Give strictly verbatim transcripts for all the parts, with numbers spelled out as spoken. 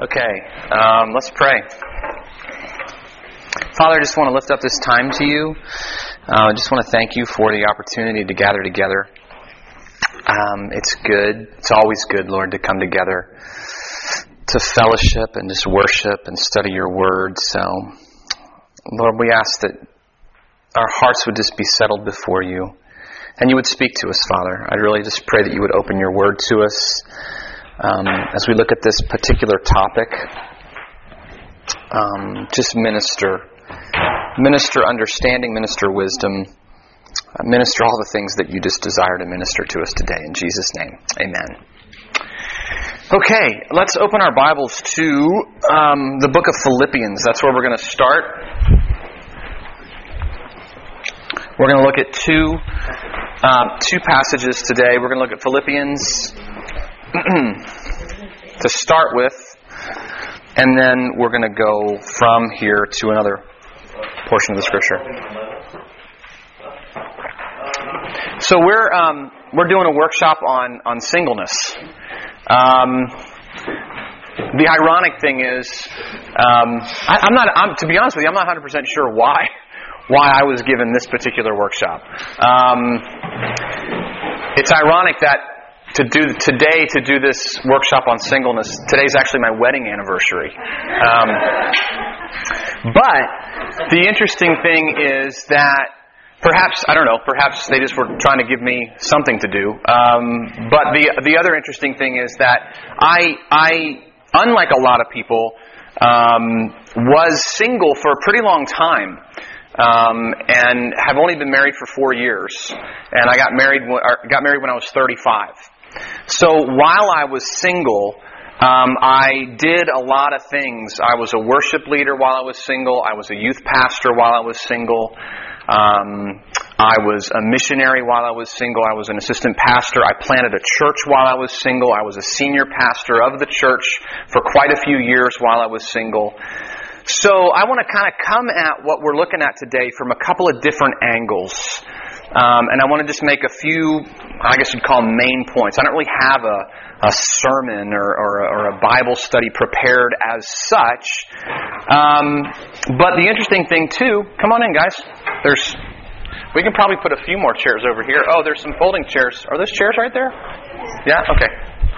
Okay, um, let's pray. Father, I just want to lift up this time to you. Uh, I just want to thank you for the opportunity to gather together. Um, it's good. It's always good, Lord, to come together to fellowship and just worship and study your word. So, Lord, we ask that our hearts would just be settled before you and you would speak to us, Father. I really just pray that you would open your word to us. Um, as we look at this particular topic, um, just minister, minister understanding, minister wisdom, uh, minister all the things that you just desire to minister to us today. In Jesus' name, amen. Okay, let's open our Bibles to um, the book of Philippians. That's where we're going to start. We're going to look at two, uh, two passages today. We're going to look at Philippians to start with, and then we're going to go from here to another portion of the Scripture. So we're um, we're doing a workshop on on singleness. Um, the ironic thing is, um, I, I'm not. I'm, to be honest with you, I'm not one hundred percent sure why why I was given this particular workshop. Um, it's ironic that. To do today to do this workshop on singleness. Today's actually my wedding anniversary. Um, but the interesting thing is that perhaps I don't know. Perhaps they just were trying to give me something to do. Um, but the the other interesting thing is that I I unlike a lot of people um, was single for a pretty long time. Um, and have only been married for four years. And I got married or got married when I was thirty-five. So while I was single, um, I did a lot of things. I was a worship leader while I was single. I was a youth pastor while I was single. Um, I was a missionary while I was single. I was an assistant pastor. I planted a church while I was single. I was a senior pastor of the church for quite a few years while I was single. So I want to kind of come at what we're looking at today from a couple of different angles. Um, and I want to just make a few, I guess you'd call them main points. I don't really have a, a sermon or, or, or a Bible study prepared as such. Um, but the interesting thing, too, come on in, guys. There's, we can probably put a few more chairs over here. Oh, there's some folding chairs. Are those chairs right there? Yeah? Okay.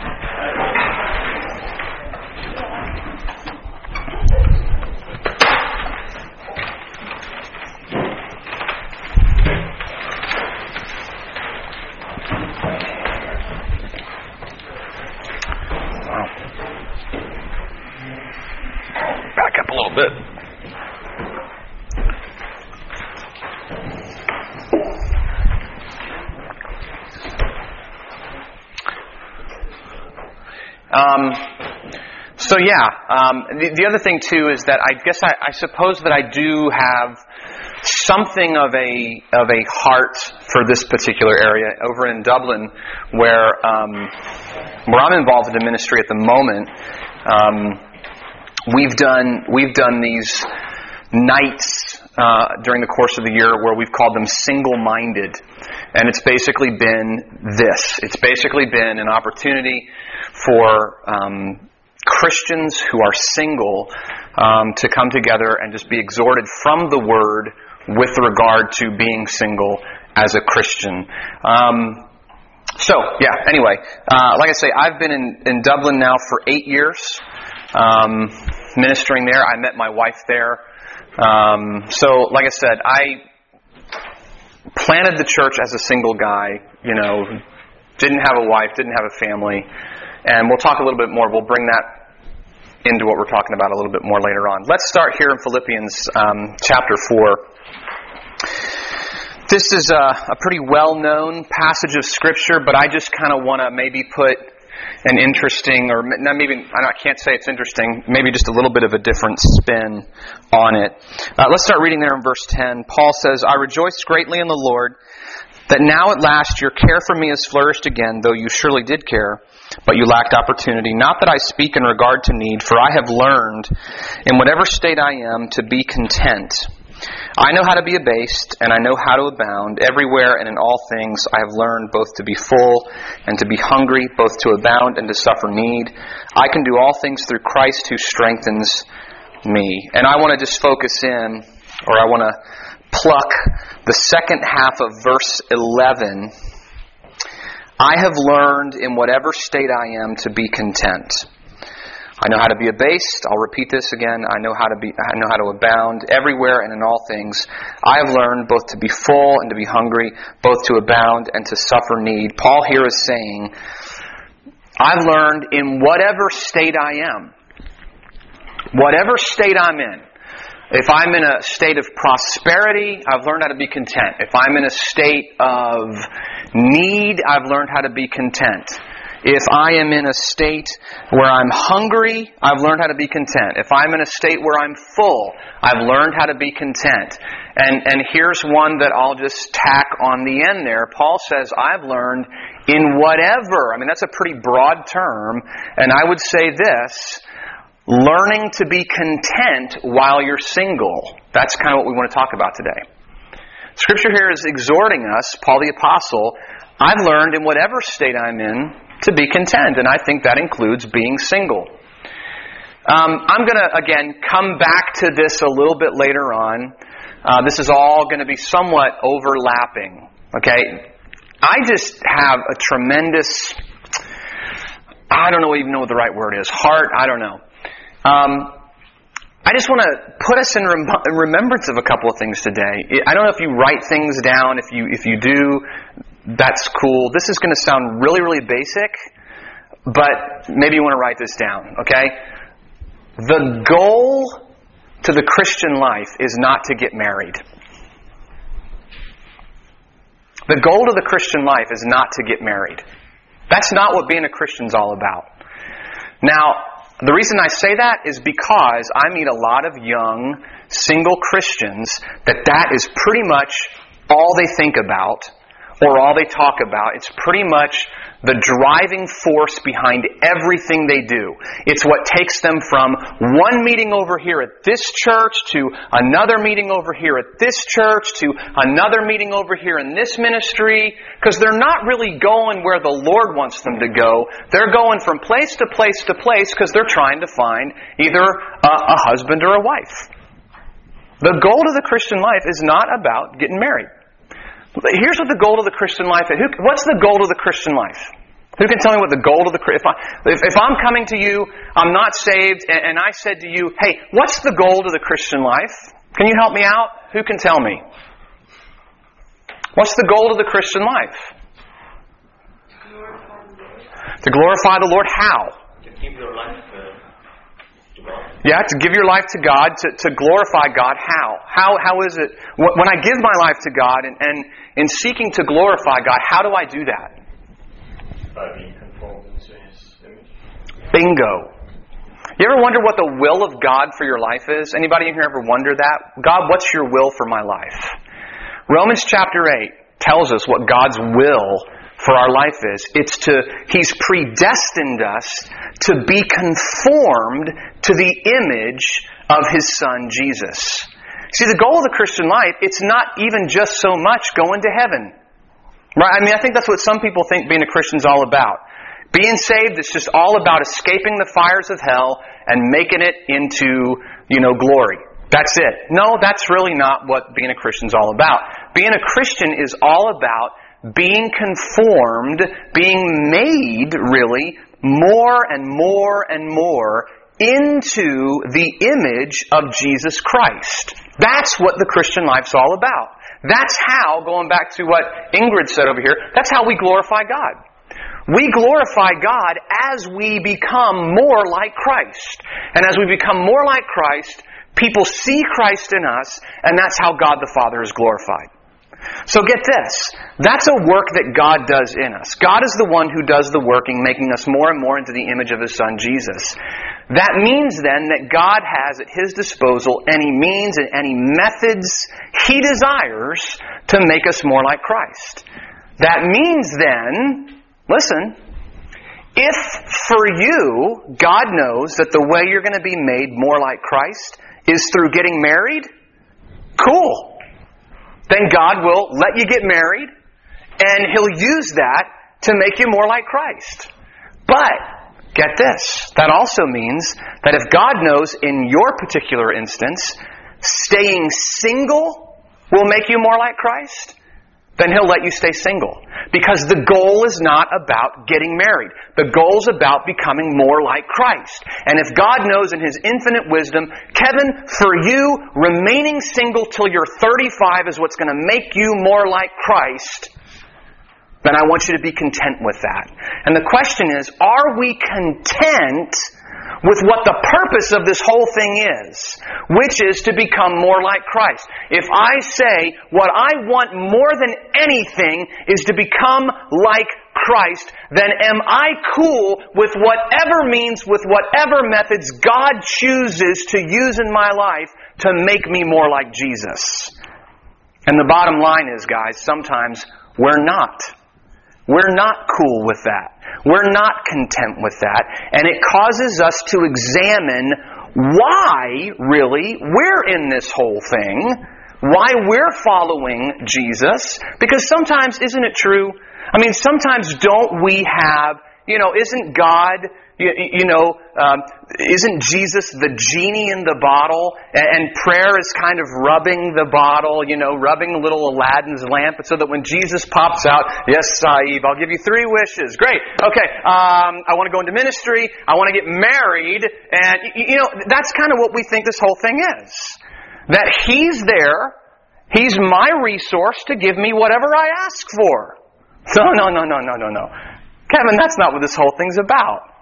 Back up a little bit. Um, so yeah, um, the, the other thing too is that I guess I, I suppose that I do have something of a of a heart for this particular area over in Dublin, where um, where I'm involved in the ministry at the moment. Um, We've done we've done these nights uh, during the course of the year where we've called them single-minded, and it's basically been this. It's basically been an opportunity for um, Christians who are single um, to come together and just be exhorted from the Word with regard to being single as a Christian. Um, so, yeah. Anyway, uh, like I say, I've been in, in Dublin now for eight years. Um, ministering there. I met my wife there. Um, so, like I said, I planted the church as a single guy, you know, didn't have a wife, didn't have a family, and we'll talk a little bit more. We'll bring that into what we're talking about a little bit more later on. Let's start here in Philippians um, chapter four. This is a, a pretty well-known passage of Scripture, but I just kind of want to maybe put an interesting, or maybe, I can't say it's interesting, maybe just a little bit of a different spin on it. Uh, let's start reading there in verse ten. Paul says, I rejoice greatly in the Lord that now at last your care for me has flourished again, though you surely did care, but you lacked opportunity. Not that I speak in regard to need, for I have learned in whatever state I am to be content. I know how to be abased, and I know how to abound. Everywhere and in all things I have learned both to be full and to be hungry, both to abound and to suffer need. I can do all things through Christ who strengthens me. And I want to just focus in, or I want to pluck the second half of verse eleven. I have learned in whatever state I am to be content. I know how to be abased. I'll repeat this again. I know how to be. I know how to abound everywhere and in all things. I have learned both to be full and to be hungry, both to abound and to suffer need. Paul here is saying, I've learned in whatever state I am, whatever state I'm in. If I'm in a state of prosperity, I've learned how to be content. If I'm in a state of need, I've learned how to be content. If I am in a state where I'm hungry, I've learned how to be content. If I'm in a state where I'm full, I've learned how to be content. And and here's one that I'll just tack on the end there. Paul says, I've learned in whatever. I mean, that's a pretty broad term. And I would say this, learning to be content while you're single. That's kind of what we want to talk about today. Scripture here is exhorting us, Paul the Apostle, I've learned in whatever state I'm in to be content, and I think that includes being single. Um, I'm going to, again, come back to this a little bit later on. Uh, this is all going to be somewhat overlapping, okay? I just have a tremendous, I don't know even know what the right word is, heart, I don't know. Um, I just want to put us in rem- remembrance of a couple of things today. I don't know if you write things down. If you if you do, that's cool. This is going to sound really, really basic, but maybe you want to write this down, okay? The goal to the Christian life is not to get married. The goal to the Christian life is not to get married. That's not what being a Christian's all about. Now, the reason I say that is because I meet a lot of young, single Christians that that is pretty much all they think about or all they talk about. It's pretty much the driving force behind everything they do. It's what takes them from one meeting over here at this church to another meeting over here at this church to another meeting over here in this ministry, because they're not really going where the Lord wants them to go. They're going from place to place to place because they're trying to find either a, a husband or a wife. The goal of the Christian life is not about getting married. Here's what the goal of the Christian life is. What's the goal of the Christian life? Who can tell me what the goal of the if, I, if, if I'm coming to you, I'm not saved, and, and I said to you, hey, what's the goal of the Christian life? Can you help me out? Who can tell me? What's the goal of the Christian life? To glorify the Lord. How? To give your life uh, to God. Yeah, to give your life to God, to, to glorify God. How? How how is it? When I give my life to God and, and in seeking to glorify God, how do I do that? By being conformed to His image. Bingo. You ever wonder what the will of God for your life is? Anybody in here ever wonder that? God, what's your will for my life? Romans chapter eight tells us what God's will for our life is. It's to, He's predestined us to be conformed to the image of His Son, Jesus. See, the goal of the Christian life, it's not even just so much going to heaven. Right? I mean, I think that's what some people think being a Christian is all about. Being saved is just all about escaping the fires of hell and making it into, you know, glory. That's it. No, that's really not what being a Christian is all about. Being a Christian is all about being conformed, being made, really, more and more and more into the image of Jesus Christ. That's what the Christian life's all about. That's how, going back to what Ingrid said over here, that's how we glorify God. We glorify God as we become more like Christ. And as we become more like Christ, people see Christ in us, and that's how God the Father is glorified. So get this. That's a work that God does in us. God is the one who does the working, making us more and more into the image of His Son, Jesus. That means then that God has at His disposal any means and any methods He desires to make us more like Christ. That means then, listen, if for you, God knows that the way you're going to be made more like Christ is through getting married, Cool. Then God will let you get married, and He'll use that to make you more like Christ. But, get this, that also means that if God knows in your particular instance, staying single will make you more like Christ, then He'll let you stay single. Because the goal is not about getting married. The goal is about becoming more like Christ. And if God knows in His infinite wisdom, Kevin, for you, remaining single till you're thirty-five is what's going to make you more like Christ, then I want you to be content with that. And the question is, are we content with what the purpose of this whole thing is, which is to become more like Christ? If I say what I want more than anything is to become like Christ, then am I cool with whatever means, with whatever methods God chooses to use in my life to make me more like Jesus? And the bottom line is, guys, sometimes we're not. We're not cool with that. We're not content with that. And it causes us to examine why, really, we're in this whole thing. Why we're following Jesus. Because sometimes, isn't it true? I mean, sometimes don't we have, you know, isn't God, you, you know, um, isn't Jesus the genie in the bottle? And prayer is kind of rubbing the bottle, you know, rubbing little Aladdin's lamp, so that when Jesus pops out, yes, Saeed, I'll give you three wishes. Great. Okay, um, I want to go into ministry. I want to get married. And, you know, that's kind of what we think this whole thing is. That He's there. He's my resource to give me whatever I ask for. No, no, no, no, no, no, no. Kevin, that's not what this whole thing's about.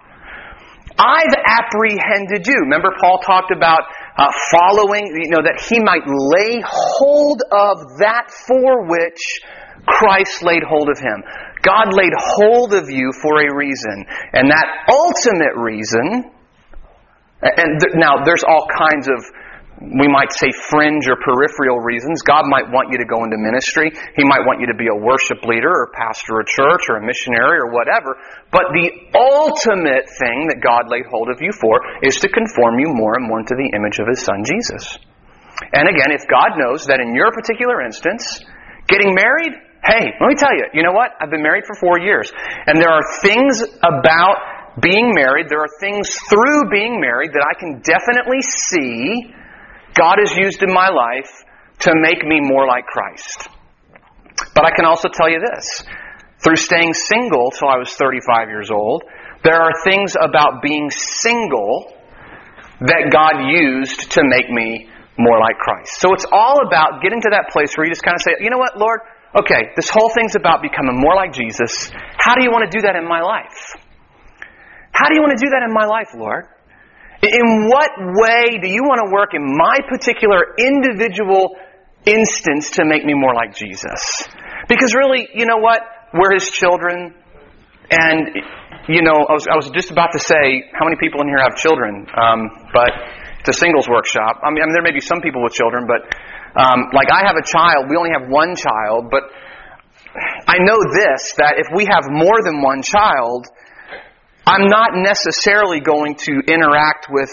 I've apprehended you. Remember Paul talked about uh, following, you know, that he might lay hold of that for which Christ laid hold of him. God laid hold of you for a reason. And that ultimate reason, and th- now there's all kinds of, we might say, fringe or peripheral reasons. God might want you to go into ministry. He might want you to be a worship leader or pastor a church or a missionary or whatever. But the ultimate thing that God laid hold of you for is to conform you more and more into the image of His Son, Jesus. And again, if God knows that in your particular instance, getting married, hey, let me tell you, you know what? I've been married for four years. And there are things about being married, there are things through being married that I can definitely see God has used in my life to make me more like Christ. But I can also tell you this. Through staying single till I was thirty-five years old, there are things about being single that God used to make me more like Christ. So it's all about getting to that place where you just kind of say, you know what, Lord? Okay, this whole thing's about becoming more like Jesus. How do you want to do that in my life? How do you want to do that in my life, Lord? In what way do you want to work in my particular individual instance to make me more like Jesus? Because really, you know what? We're His children. And, you know, I was, I was just about to say, how many people in here have children? Um, but it's a singles workshop. I mean, I mean, there may be some people with children, but um, like I have a child. We only have one child. But I know this, that if we have more than one child, I'm not necessarily going to interact with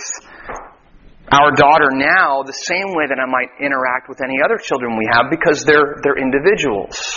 our daughter now the same way that I might interact with any other children we have, because they're they're individuals.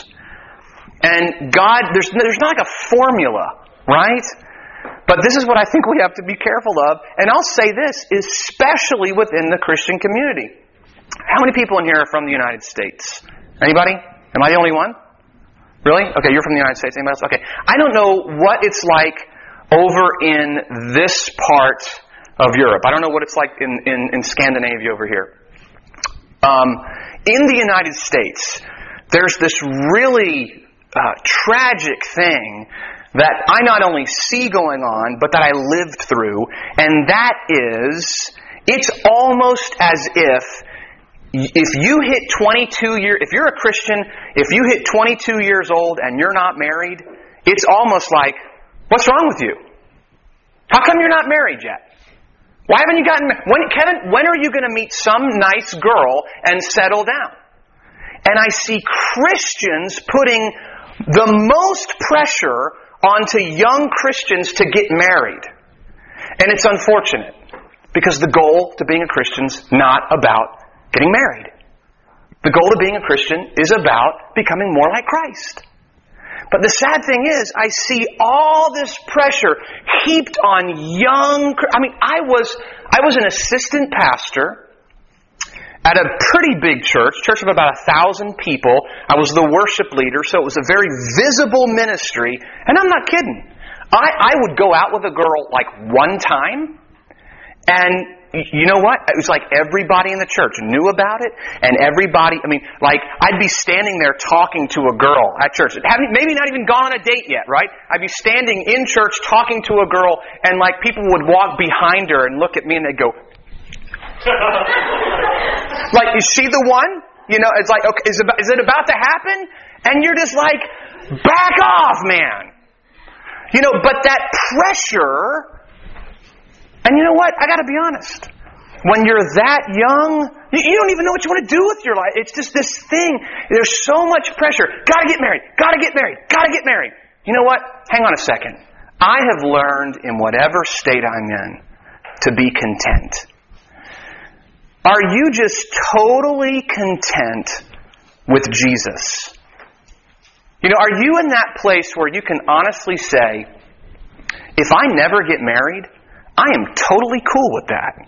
And God, there's there's not like a formula, right? But this is what I think we have to be careful of. And I'll say this, especially within the Christian community. How many people in here are from the United States? Anybody? Am I the only one? Really? Okay, you're from the United States. Anybody else? Okay. I don't know what it's like over in this part of Europe. I don't know what it's like in, in, in Scandinavia over here. Um, in the United States, there's this really uh, tragic thing that I not only see going on, but that I lived through. And that is, it's almost as if if you hit twenty-two years, if you're a Christian, if you hit twenty-two years old and you're not married, it's almost like, what's wrong with you? How come you're not married yet? Why haven't you gotten married? When, Kevin, when are you going to meet some nice girl and settle down? And I see Christians putting the most pressure onto young Christians to get married. And it's unfortunate, because the goal to being a Christian is not about getting married. The goal of being a Christian is about becoming more like Christ. But the sad thing is, I see all this pressure heaped on young... I mean, I was I was an assistant pastor at a pretty big church, church of about a thousand people. I was the worship leader, so it was a very visible ministry. And I'm not kidding. I, I would go out with a girl like one time, and you know what? It was like everybody in the church knew about it, and everybody, I mean, like, I'd be standing there talking to a girl at church. Having maybe not even gone on a date yet, right? I'd be standing in church talking to a girl, and like, people would walk behind her and look at me and they'd go, like, is she the one? You know, it's like, okay, is it, is it about to happen? And you're just like, back off, man. You know, but that pressure... And you know what? I got to be honest. When you're that young, you don't even know what you want to do with your life. It's just this thing. There's so much pressure. Got to get married. Got to get married. Got to get married. You know what? Hang on a second. I have learned in whatever state I'm in to be content. Are you just totally content with Jesus? You know, are you in that place where you can honestly say, if I never get married, I am totally cool with that.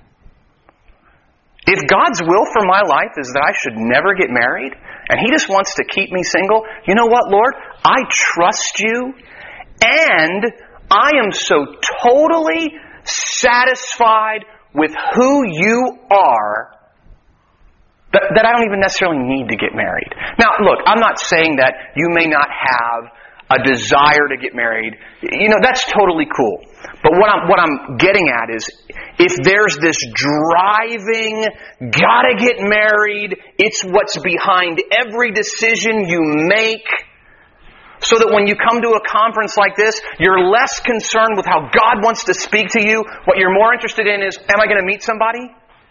If God's will for my life is that I should never get married, and He just wants to keep me single, you know what, Lord? I trust You, and I am so totally satisfied with who You are that, that I don't even necessarily need to get married. Now, look, I'm not saying that you may not have a desire to get married. You know, that's totally cool. But what I'm what I'm getting at is, if there's this driving, gotta get married, it's what's behind every decision you make, so that when you come to a conference like this, you're less concerned with how God wants to speak to you. What you're more interested in is, am I going to meet somebody?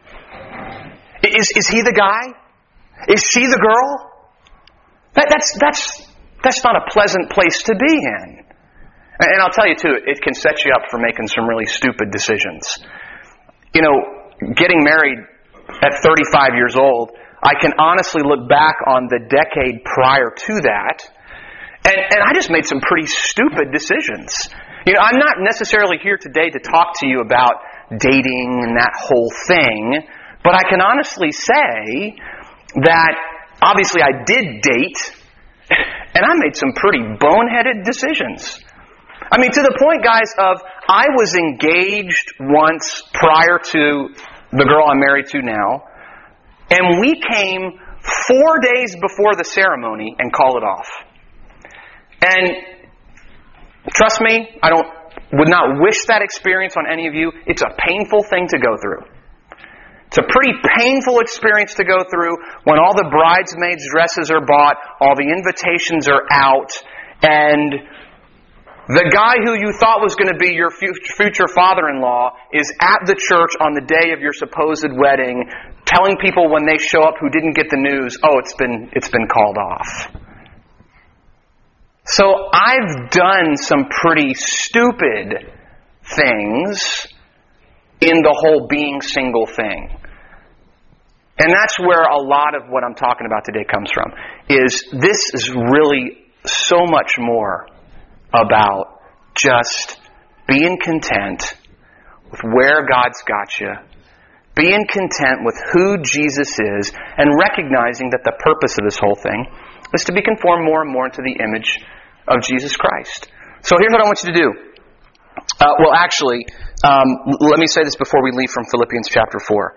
Is is he the guy? Is she the girl? That, that's that's that's not a pleasant place to be in. And I'll tell you, too, it can set you up for making some really stupid decisions. You know, getting married at thirty-five years old, I can honestly look back on the decade prior to that, and, and I just made some pretty stupid decisions. You know, I'm not necessarily here today to talk to you about dating and that whole thing, but I can honestly say that, obviously, I did date, and I made some pretty boneheaded decisions. I mean, to the point, guys, of I was engaged once prior to the girl I'm married to now, and we came four days before the ceremony and called it off. And trust me, I don't would not wish that experience on any of you. It's a painful thing to go through. It's a pretty painful experience to go through when all the bridesmaids' dresses are bought, all the invitations are out, and the guy who you thought was going to be your future father-in-law is at the church on the day of your supposed wedding, telling people when they show up who didn't get the news, oh, it's been it's been called off. So I've done some pretty stupid things in the whole being single thing. And that's where a lot of what I'm talking about today comes from, is this is really so much more about just being content with where God's got you, being content with who Jesus is, and recognizing that the purpose of this whole thing is to be conformed more and more into the image of Jesus Christ. So here's what I want you to do. Uh, well, actually, um, let me say this before we leave from Philippians chapter four.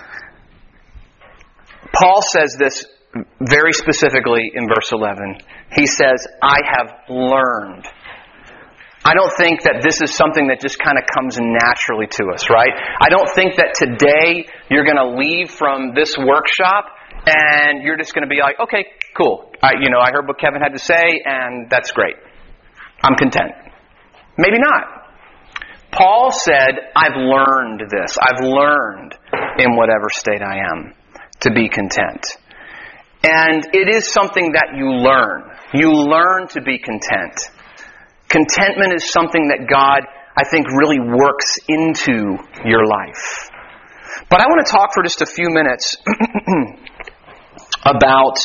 Paul says this very specifically in verse eleven. He says, I have learned. I don't think that this is something that just kind of comes naturally to us, right? I don't think that today you're going to leave from this workshop and you're just going to be like, okay, cool. I, you know, I heard what Kevin had to say and that's great. I'm content. Maybe not. Paul said, I've learned this. I've learned in whatever state I am to be content. And it is something that you learn. You learn to be content. Contentment is something that God, I think, really works into your life. But I want to talk for just a few minutes about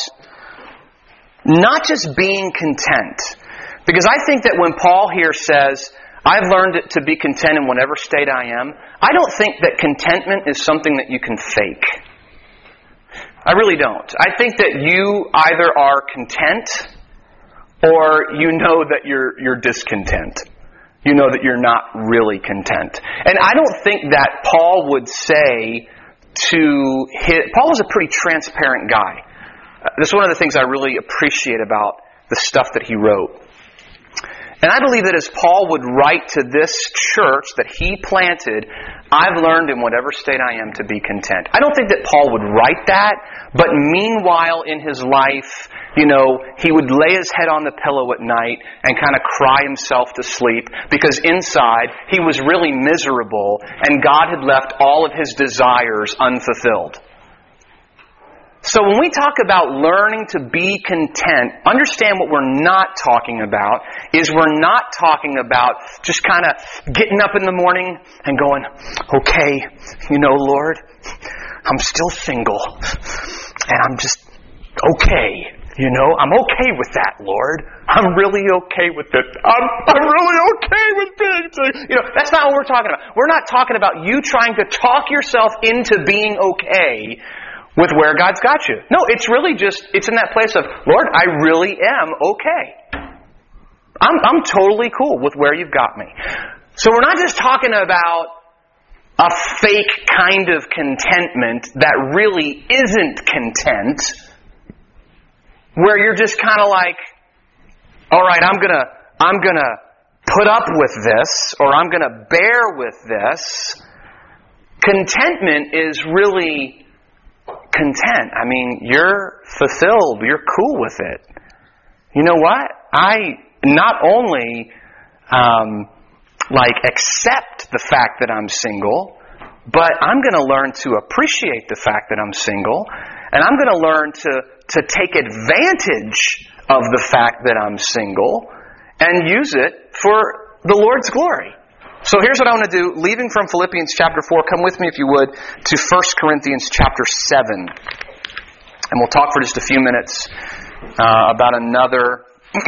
not just being content. Because I think that when Paul here says, I've learned to be content in whatever state I am, I don't think that contentment is something that you can fake. I really don't. I think that you either are content or you know that you're you're discontent. You know that you're not really content. And I don't think that Paul would say to his... Paul was a pretty transparent guy. Uh, this is one of the things I really appreciate about the stuff that he wrote. And I believe that as Paul would write to this church that he planted, I've learned in whatever state I am to be content. I don't think that Paul would write that, but meanwhile in his life, you know, he would lay his head on the pillow at night and kind of cry himself to sleep because inside he was really miserable and God had left all of his desires unfulfilled. So when we talk about learning to be content, understand what we're not talking about is we're not talking about just kind of getting up in the morning and going, okay, you know, Lord, I'm still single and I'm just okay. You know, I'm okay with that, Lord. I'm really okay with it. I'm, I'm really okay with being single. You know, that's not what we're talking about. We're not talking about you trying to talk yourself into being okay with where God's got you. No, it's really just, it's in that place of, Lord, I really am okay. I'm, I'm totally cool with where you've got me. So we're not just talking about a fake kind of contentment that really isn't content, where you're just kind of like, all right, I'm gonna, I'm gonna put up with this, or I'm gonna bear with this. Contentment is really content. I mean, you're fulfilled. You're cool with it. You know what? I not only um, like accept the fact that I'm single, but I'm going to learn to appreciate the fact that I'm single, and I'm going to learn to to take advantage of the fact that I'm single and use it for the Lord's glory. So here's what I want to do. Leaving from Philippians chapter four, come with me if you would to First Corinthians chapter seven. And we'll talk for just a few minutes uh, about another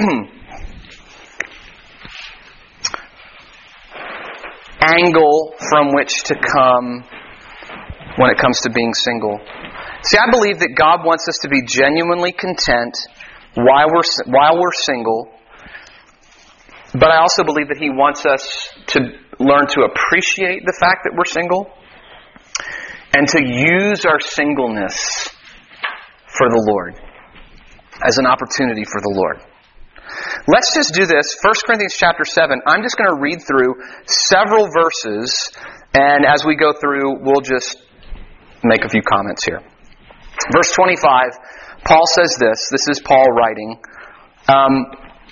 angle from which to come when it comes to being single. See, I believe that God wants us to be genuinely content while we're while we're single. But I also believe that He wants us to learn to appreciate the fact that we're single and to use our singleness for the Lord, as an opportunity for the Lord. Let's just do this. First Corinthians chapter seven. I'm just going to read through several verses, and as we go through, we'll just make a few comments here. Verse twenty-five, Paul says this. This is Paul writing. Um,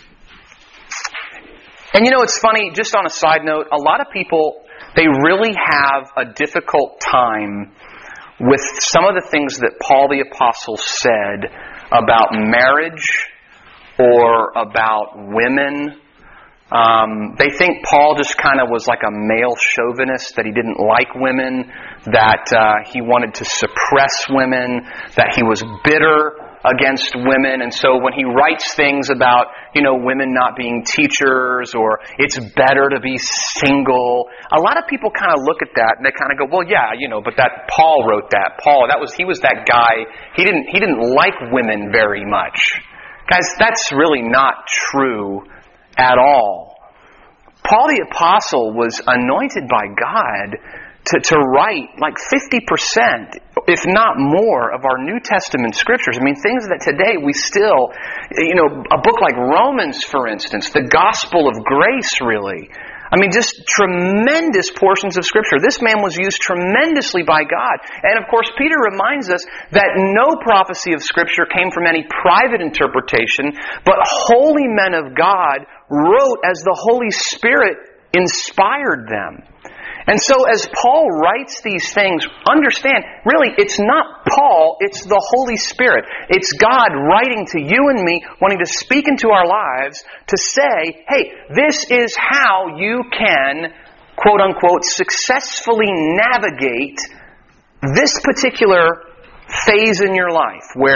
and you know, it's funny, just on a side note, a lot of people, they really have a difficult time with some of the things that Paul the Apostle said about marriage or about women. Um, they think Paul just kind of was like a male chauvinist, that he didn't like women, that uh, he wanted to suppress women, that he was bitter against women. And so when he writes things about, you know, women not being teachers, or it's better to be single, a lot of people kind of look at that and they kind of go, well, yeah, you know, but that Paul wrote that. Paul, that was he was that guy. He didn't he didn't like women very much. Guys, that's really not true at all. Paul the Apostle was anointed by God to, to write like fifty percent, if not more, of our New Testament scriptures. I mean, things that today we still, you know, a book like Romans, for instance, the gospel of grace, really. I mean, just tremendous portions of Scripture. This man was used tremendously by God. And of course, Peter reminds us that no prophecy of Scripture came from any private interpretation, but holy men of God wrote as the Holy Spirit inspired them. And so as Paul writes these things, understand, really, it's not Paul, it's the Holy Spirit. It's God writing to you and me, wanting to speak into our lives to say, hey, this is how you can, quote unquote, successfully navigate this particular phase in your life where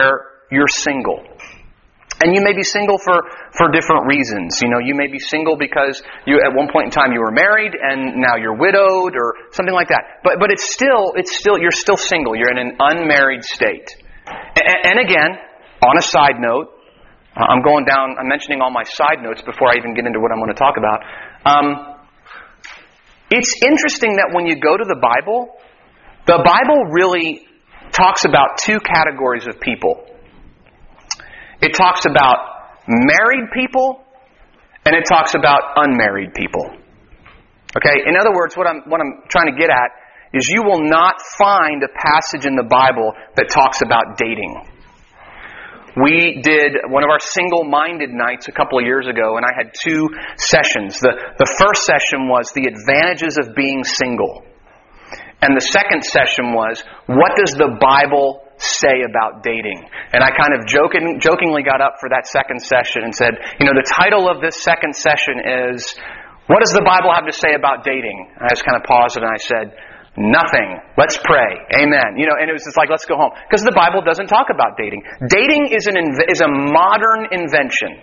you're single. And you may be single for, for different reasons. You know, you may be single because you at one point in time you were married and now you're widowed or something like that. But but it's still it's still you're still single. You're in an unmarried state. And, and again, on a side note, I'm going down. I'm mentioning all my side notes before I even get into what I'm going to talk about. Um, it's interesting that when you go to the Bible, the Bible really talks about two categories of people. It talks about married people, and it talks about unmarried people. Okay? In other words, what I'm what I'm trying to get at is you will not find a passage in the Bible that talks about dating. We did one of our single-minded nights a couple of years ago, and I had two sessions. The, the first session was the advantages of being single. And the second session was, what does the Bible say about dating? And I kind of joking, jokingly got up for that second session and said, you know, the title of this second session is, what does the Bible have to say about dating? And I just kind of paused and I said, nothing. Let's pray. Amen. You know, and it was just like, let's go home. Because the Bible doesn't talk about dating. Dating is an inv- is a modern invention.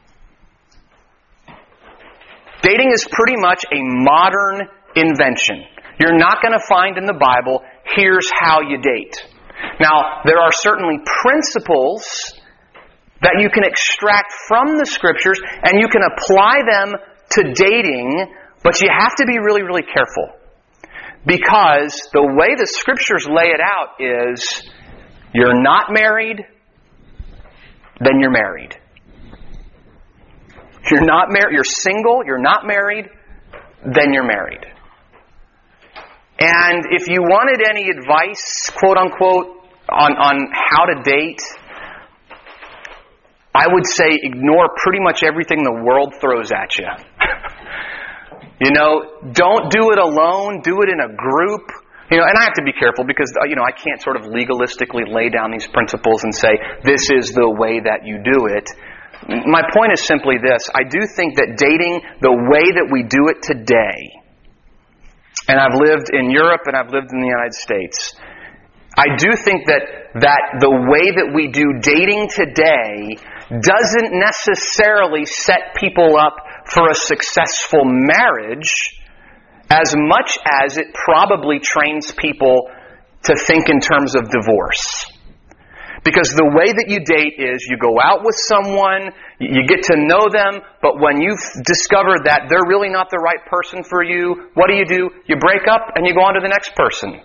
Dating is pretty much a modern invention. You're not going to find in the Bible, here's how you date. Now, there are certainly principles that you can extract from the Scriptures, and you can apply them to dating, but you have to be really, really careful. Because the way the Scriptures lay it out is, you're not married, then you're married. You're not married, you're single, you're not married, then you're married. And if you wanted any advice, quote unquote, on, on how to date, I would say ignore pretty much everything the world throws at you. You know, don't do it alone. Do it in a group. You know, and I have to be careful because, you know, I can't sort of legalistically lay down these principles and say, this is the way that you do it. My point is simply this. I do think that dating the way that we do it today, and I've lived in Europe and I've lived in the United States, I do think that, that the way that we do dating today doesn't necessarily set people up for a successful marriage as much as it probably trains people to think in terms of divorce. Because the way that you date is you go out with someone, you get to know them, but when you've discovered that they're really not the right person for you, what do you do? You break up and you go on to the next person.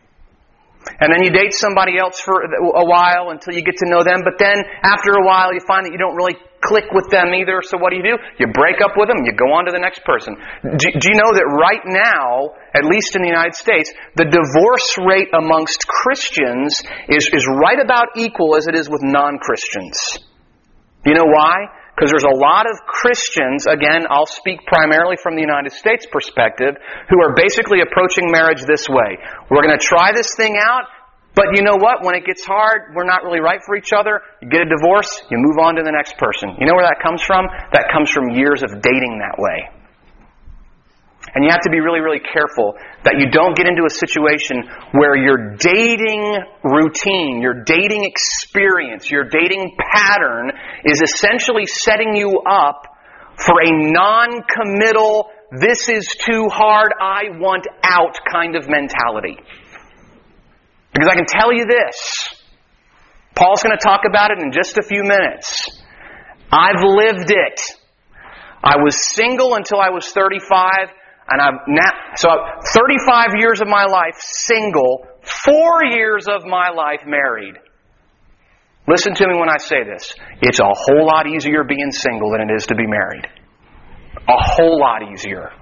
And then you date somebody else for a while until you get to know them. But then after a while you find that you don't really click with them either. So what do you do? You break up with them. You go on to the next person. Do, do you know that right now, at least in the United States, the divorce rate amongst Christians is, is right about equal as it is with non-Christians? You know why? Because there's a lot of Christians, again, I'll speak primarily from the United States perspective, who are basically approaching marriage this way. We're going to try this thing out, but you know what? When it gets hard, we're not really right for each other. You get a divorce, you move on to the next person. You know where that comes from? That comes from years of dating that way. And you have to be really, really careful that you don't get into a situation where your dating routine, your dating experience, your dating pattern is essentially setting you up for a non-committal, this is too hard, I want out kind of mentality. Because I can tell you this, Paul's going to talk about it in just a few minutes. I've lived it. I was single until I was thirty-five. And I've now, so thirty-five years of my life single, four years of my life married. Listen to me when I say this. It's a whole lot easier being single than it is to be married. A whole lot easier.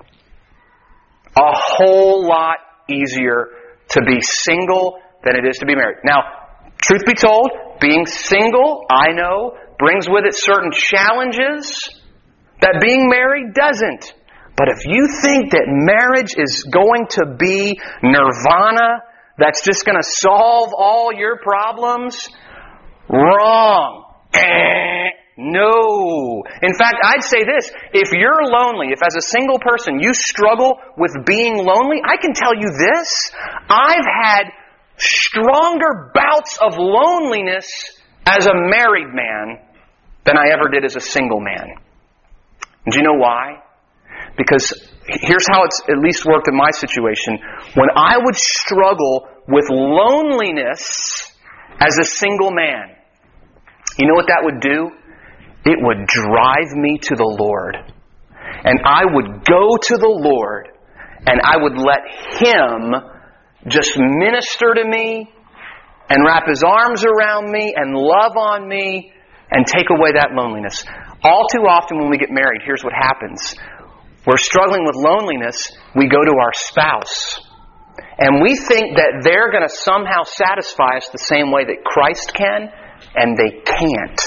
A whole lot easier to be single than it is to be married. Now, truth be told, being single, I know, brings with it certain challenges that being married doesn't. But if you think that marriage is going to be nirvana, that's just going to solve all your problems, wrong. No. In fact, I'd say this. If you're lonely, if as a single person you struggle with being lonely, I can tell you this. I've had stronger bouts of loneliness as a married man than I ever did as a single man. And do you know why? Because here's how it's at least worked in my situation. When I would struggle with loneliness as a single man, you know what that would do? It would drive me to the Lord. And I would go to the Lord and I would let Him just minister to me and wrap His arms around me and love on me and take away that loneliness. All too often when we get married, here's what happens. We're struggling with loneliness, we go to our spouse. And we think that they're going to somehow satisfy us the same way that Christ can, and they can't.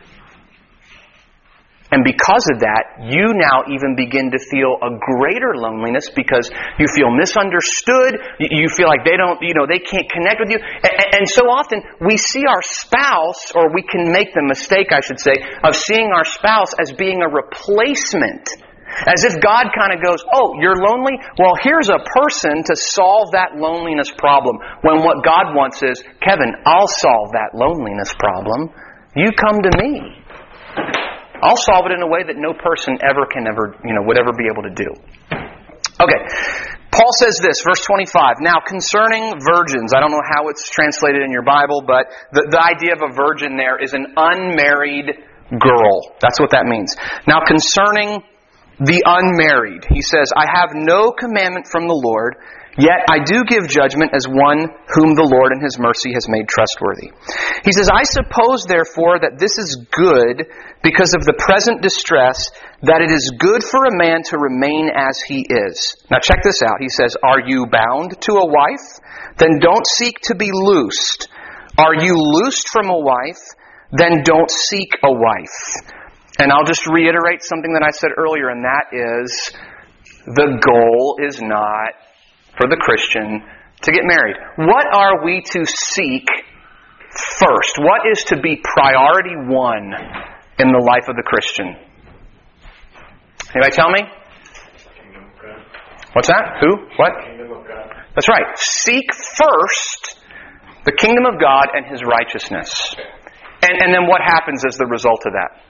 And because of that, you now even begin to feel a greater loneliness because you feel misunderstood. You feel like they don't, you know, they can't connect with you. And so often we see our spouse, or we can make the mistake, I should say, of seeing our spouse as being a replacement. As if God kind of goes, oh, you're lonely? Well, here's a person to solve that loneliness problem. When what God wants is, Kevin, I'll solve that loneliness problem. You come to me. I'll solve it in a way that no person ever can ever, you know, would ever be able to do. Okay. Paul says this, verse twenty-five. Now, concerning virgins, I don't know how it's translated in your Bible, but the, the idea of a virgin there is an unmarried girl. That's what that means. Now, concerning the unmarried, he says, I have no commandment from the Lord, yet I do give judgment as one whom the Lord in His mercy has made trustworthy. He says, I suppose, therefore, that this is good because of the present distress, that it is good for a man to remain as he is. Now check this out. He says, are you bound to a wife? Then don't seek to be loosed. Are you loosed from a wife? Then don't seek a wife. And I'll just reiterate something that I said earlier, and that is, the goal is not for the Christian to get married. What are we to seek first? What is to be priority one in the life of the Christian? Anybody tell me? What's that? Who? What? That's right. Seek first the kingdom of God and His righteousness. And, and then what happens as the result of that?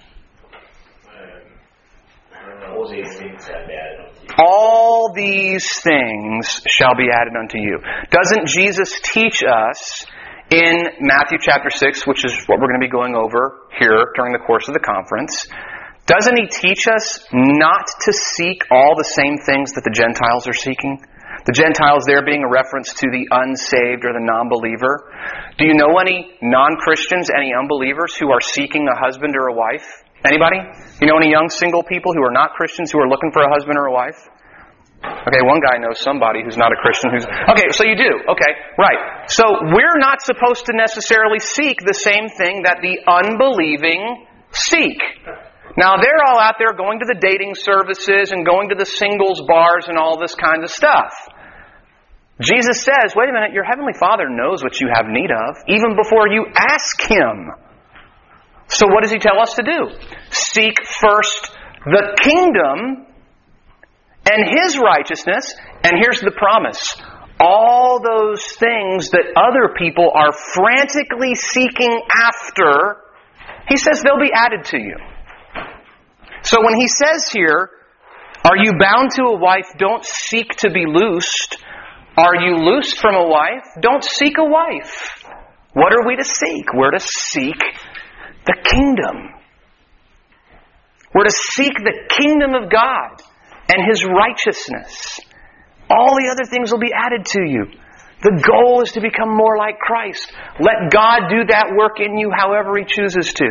All these things shall be added unto you. Doesn't Jesus teach us in Matthew chapter six, which is what we're going to be going over here during the course of the conference, doesn't He teach us not to seek all the same things that the Gentiles are seeking? The Gentiles there being a reference to the unsaved or the non-believer. Do you know any non-Christians, any unbelievers who are seeking a husband or a wife? Anybody? You know any young single people who are not Christians who are looking for a husband or a wife? Okay, one guy knows somebody who's not a Christian who's... Okay, so you do. Okay, right. So we're not supposed to necessarily seek the same thing that the unbelieving seek. Now, they're all out there going to the dating services and going to the singles bars and all this kind of stuff. Jesus says, wait a minute, your Heavenly Father knows what you have need of, even before you ask Him. So what does He tell us to do? Seek first the kingdom and His righteousness. And here's the promise. All those things that other people are frantically seeking after, He says they'll be added to you. So when He says here, are you bound to a wife? Don't seek to be loosed. Are you loosed from a wife? Don't seek a wife. What are we to seek? We're to seek the kingdom. We're to seek the kingdom of God and His righteousness. All the other things will be added to you. The goal is to become more like Christ. Let God do that work in you however He chooses to.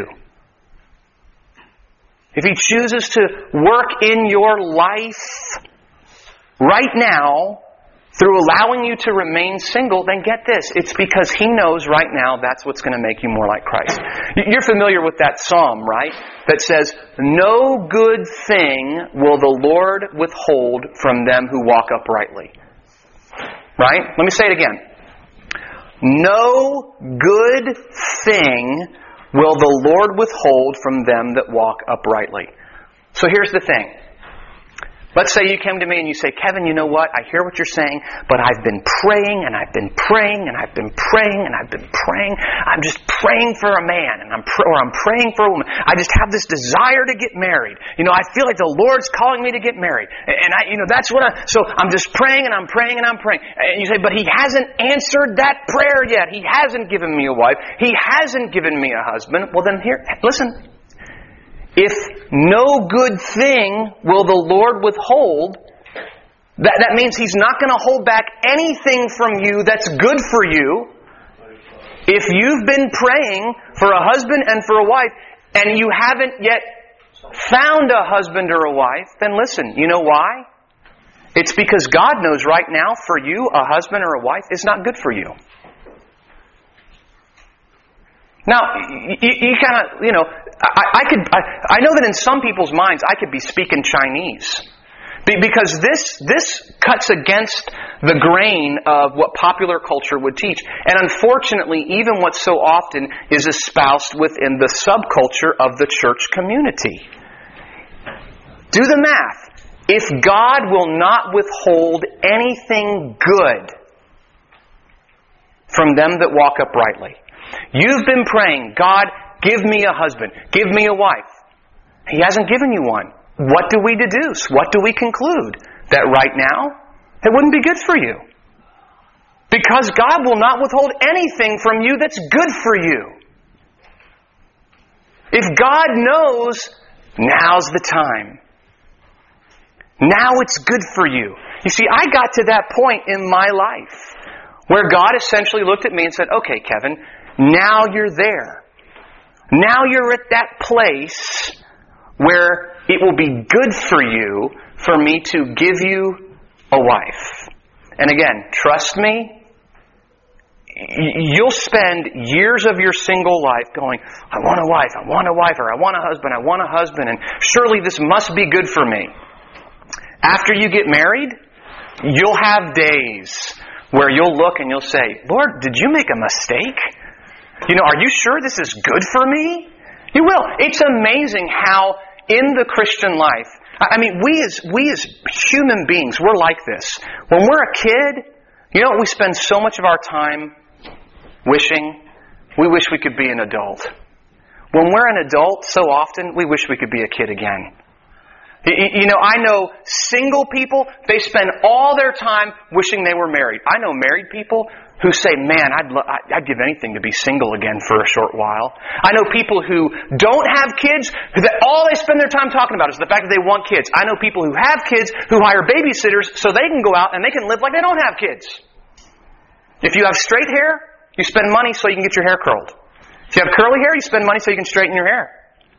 If He chooses to work in your life right now through allowing you to remain single, then get this. It's because He knows right now that's what's going to make you more like Christ. You're familiar with that psalm, right? That says, no good thing will the Lord withhold from them who walk uprightly. Right? Let me say it again. No good thing will the Lord withhold from them that walk uprightly. So here's the thing. Let's say you came to me and you say, Kevin, you know what? I hear what you're saying, but I've been praying and I've been praying and I've been praying and I've been praying. I'm just praying for a man and I'm pr- or I'm praying for a woman. I just have this desire to get married. You know, I feel like the Lord's calling me to get married. And I, you know, that's what I, so I'm just praying and I'm praying and I'm praying. And you say, but He hasn't answered that prayer yet. He hasn't given me a wife. He hasn't given me a husband. Well then here, listen. If no good thing will the Lord withhold, that, that means He's not going to hold back anything from you that's good for you. If you've been praying for a husband and for a wife, and you haven't yet found a husband or a wife, then listen, you know why? It's because God knows right now for you, a husband or a wife is not good for you. Now, you, you kind of, you know, I, I could, I, I know that in some people's minds I could be speaking Chinese. Be, because this, this cuts against the grain of what popular culture would teach. And unfortunately, even what so often is espoused within the subculture of the church community. Do the math. If God will not withhold anything good from them that walk uprightly, you've been praying, God, give me a husband, give me a wife. He hasn't given you one. What do we deduce? What do we conclude? That right now, it wouldn't be good for you. Because God will not withhold anything from you that's good for you. If God knows, now's the time. Now it's good for you. You see, I got to that point in my life where God essentially looked at me and said, okay, Kevin, now you're there. Now you're at that place where it will be good for you for me to give you a wife. And again, trust me, you'll spend years of your single life going, I want a wife, I want a wife, or I want a husband, I want a husband, and surely this must be good for me. After you get married, you'll have days where you'll look and you'll say, Lord, did you make a mistake? You know, are you sure this is good for me? You will. It's amazing how in the Christian life, I mean, we as we as human beings, we're like this. When we're a kid, you know what? We spend so much of our time wishing, we wish we could be an adult. When we're an adult, so often, we wish we could be a kid again. You know, I know single people, they spend all their time wishing they were married. I know married people who say, man, I'd, lo- I'd give anything to be single again for a short while. I know people who don't have kids, that all they spend their time talking about is the fact that they want kids. I know people who have kids who hire babysitters so they can go out and they can live like they don't have kids. If you have straight hair, you spend money so you can get your hair curled. If you have curly hair, you spend money so you can straighten your hair.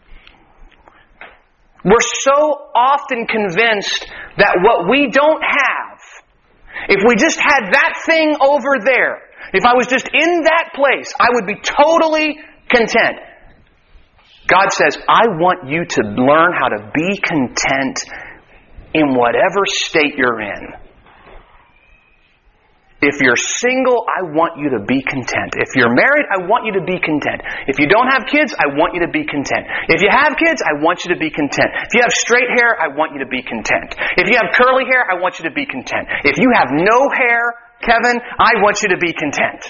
We're so often convinced that what we don't have, if we just had that thing over there, if I was just in that place, I would be totally content. God says, I want you to learn how to be content in whatever state you're in. If you're single, I want you to be content. If you're married, I want you to be content. If you don't have kids, I want you to be content. If you have kids, I want you to be content. If you have straight hair, I want you to be content. If you have curly hair, I want you to be content. If you have no hair, Kevin, I want you to be content.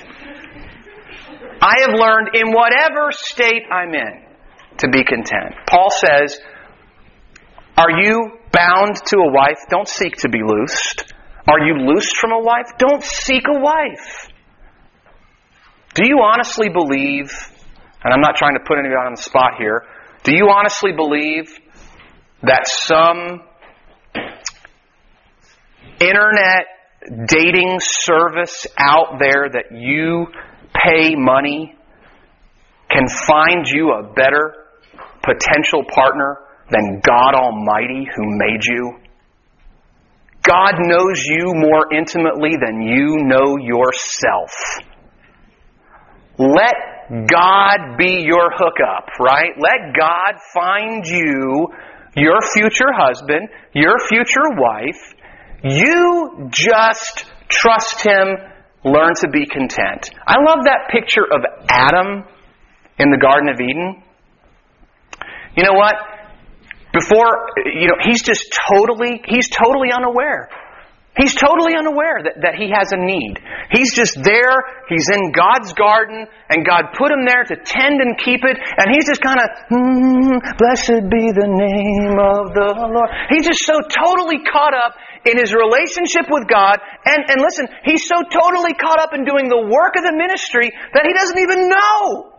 I have learned in whatever state I'm in to be content. Paul says, are you bound to a wife? Don't seek to be loosed. Are you loosed from a wife? Don't seek a wife. Do you honestly believe, and I'm not trying to put anybody on the spot here, do you honestly believe that some internet dating service out there that you pay money can find you a better potential partner than God Almighty who made you? God knows you more intimately than you know yourself. Let God be your hookup, right? Let God find you your future husband, your future wife. You just trust Him, learn to be content. I love that picture of Adam in the Garden of Eden. You know what? before, you know, he's just totally, he's totally unaware. He's totally unaware that, that he has a need. He's just there, he's in God's garden, and God put him there to tend and keep it, and he's just kind of, mm, blessed be the name of the Lord. He's just so totally caught up in his relationship with God, and, and listen, he's so totally caught up in doing the work of the ministry that he doesn't even know.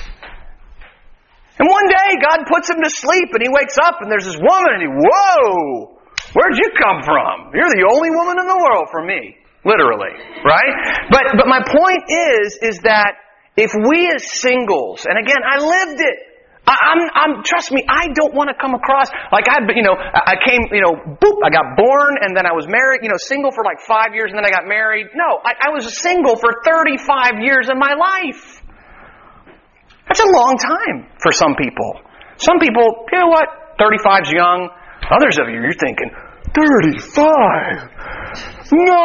And one day, God puts him to sleep, and he wakes up, and there's this woman, and he, whoa! Where'd you come from? You're the only woman in the world for me. Literally. Right? But but my point is, is that if we as singles, and again, I lived it. I, I'm, I'm, trust me, I don't want to come across, like I, you know, I came, you know, boop, I got born, and then I was married, you know, single for like five years, and then I got married. No, I, I was single for thirty-five years of my life. That's a long time for some people. Some people, you know what, thirty-five's young. Others of you, you're thinking, thirty-five? No!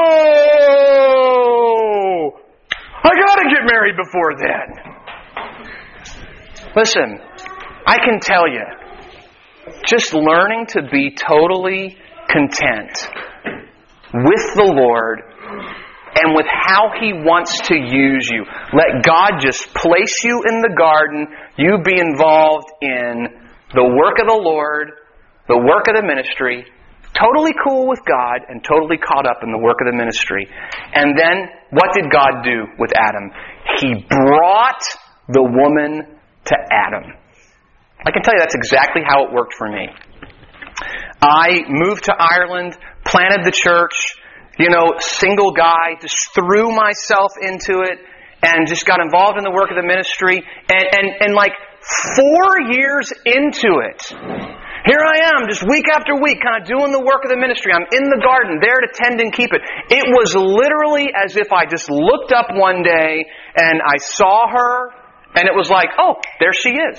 I gotta get married before then. Listen, I can tell you, just learning to be totally content with the Lord and with how He wants to use you. Let God just place you in the garden, you be involved in the work of the Lord, the work of the ministry, totally cool with God and totally caught up in the work of the ministry. And then, what did God do with Adam? He brought the woman to Adam. I can tell you that's exactly how it worked for me. I moved to Ireland, planted the church, you know, single guy, just threw myself into it and just got involved in the work of the ministry. And, and, and like four years into it, here I am, just week after week, kind of doing the work of the ministry. I'm in the garden, there to tend and keep it. It was literally as if I just looked up one day and I saw her, and it was like, oh, there she is.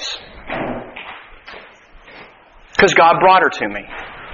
Because God brought her to me.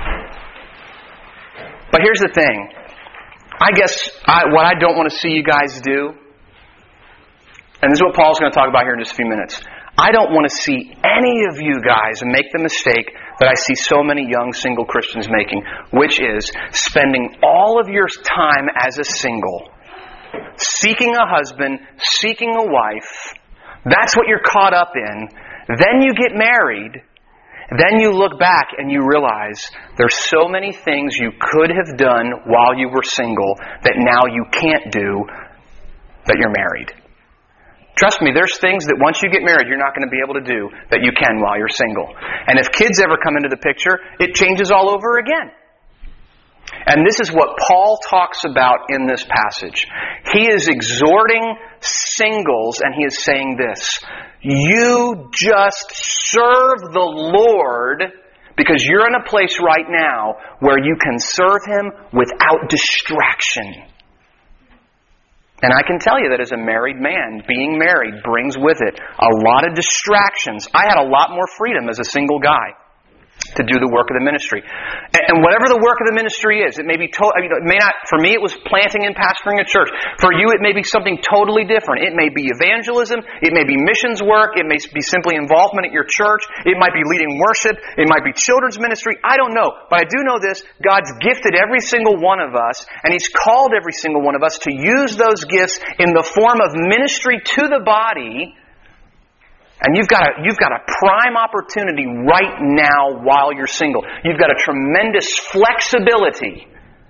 But here's the thing. I guess I, what I don't want to see you guys do, and this is what Paul's going to talk about here in just a few minutes. I don't want to see any of you guys make the mistake that I see so many young single Christians making, which is spending all of your time as a single, seeking a husband, seeking a wife. That's what you're caught up in. Then you get married. Then you look back and you realize there's so many things you could have done while you were single that now you can't do that you're married. Trust me, there's things that once you get married, you're not going to be able to do that you can while you're single. And if kids ever come into the picture, it changes all over again. And this is what Paul talks about in this passage. He is exhorting singles, and he is saying this: you just serve the Lord, because you're in a place right now where you can serve Him without distraction. And I can tell you that as a married man, being married brings with it a lot of distractions. I had a lot more freedom as a single guy to do the work of the ministry. And whatever the work of the ministry is, it may be to, you know, it may not, for me it was planting and pastoring a church. For you it may be something totally different. It may be evangelism, it may be missions work, it may be simply involvement at your church, it might be leading worship, it might be children's ministry, I don't know. But I do know this: God's gifted every single one of us, and He's called every single one of us to use those gifts in the form of ministry to the body. And you've got a, you've got a prime opportunity right now while you're single. You've got a tremendous flexibility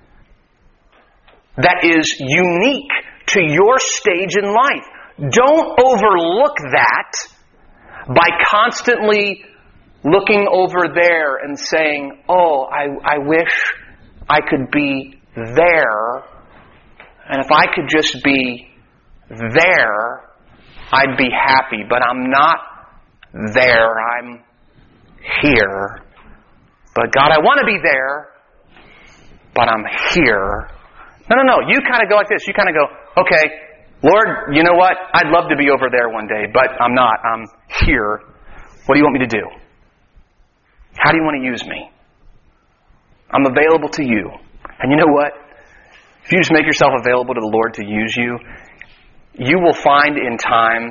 that is unique to your stage in life. Don't overlook that by constantly looking over there and saying, oh, I, I wish I could be there. And if I could just be there, I'd be happy, but I'm not there. I'm here. But God, I want to be there, but I'm here. No, no, no. You kind of go like this. You kind of go, okay, Lord, you know what? I'd love to be over there one day, but I'm not. I'm here. What do you want me to do? How do you want to use me? I'm available to you. And you know what? If you just make yourself available to the Lord to use you, you will find in time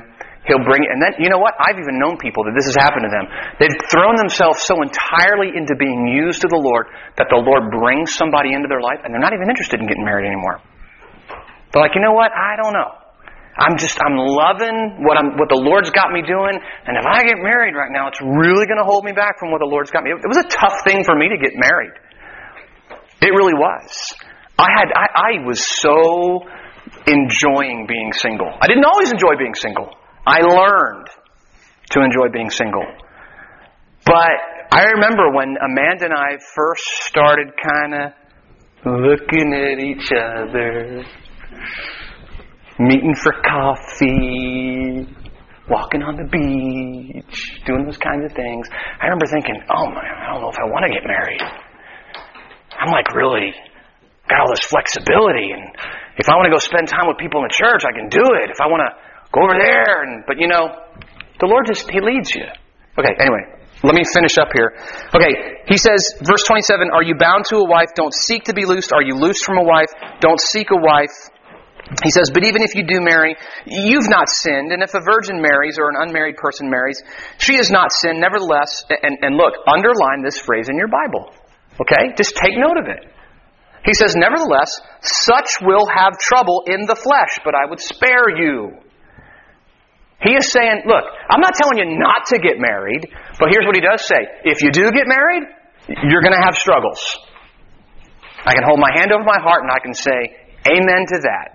He'll bring, and then, you know what? I've even known people that this has happened to them. They've thrown themselves so entirely into being used to the Lord that the Lord brings somebody into their life and they're not even interested in getting married anymore. They're like, you know what? I don't know. I'm just, I'm loving what I'm, what the Lord's got me doing, and if I get married right now, it's really going to hold me back from what the Lord's got me. It was a tough thing for me to get married. It really was. I had, I, I was so enjoying being single. I didn't always enjoy being single. I learned to enjoy being single. But I remember when Amanda and I first started kind of looking at each other, meeting for coffee, walking on the beach, doing those kinds of things. I remember thinking, oh man, I don't know if I want to get married. I'm like really got all this flexibility, and if I want to go spend time with people in the church, I can do it. If I want to go over there, and but you know, the Lord just, He leads you. Okay, anyway, let me finish up here. Okay, He says, verse twenty-seven, are you bound to a wife? Don't seek to be loosed. Are you loosed from a wife? Don't seek a wife. He says, but even if you do marry, you've not sinned. And if a virgin marries or an unmarried person marries, she has not sinned. Nevertheless, and, and look, underline this phrase in your Bible. Okay? Just take note of it. He says, nevertheless, such will have trouble in the flesh, but I would spare you. He is saying, look, I'm not telling you not to get married, but here's what He does say. If you do get married, you're going to have struggles. I can hold my hand over my heart and I can say, amen to that.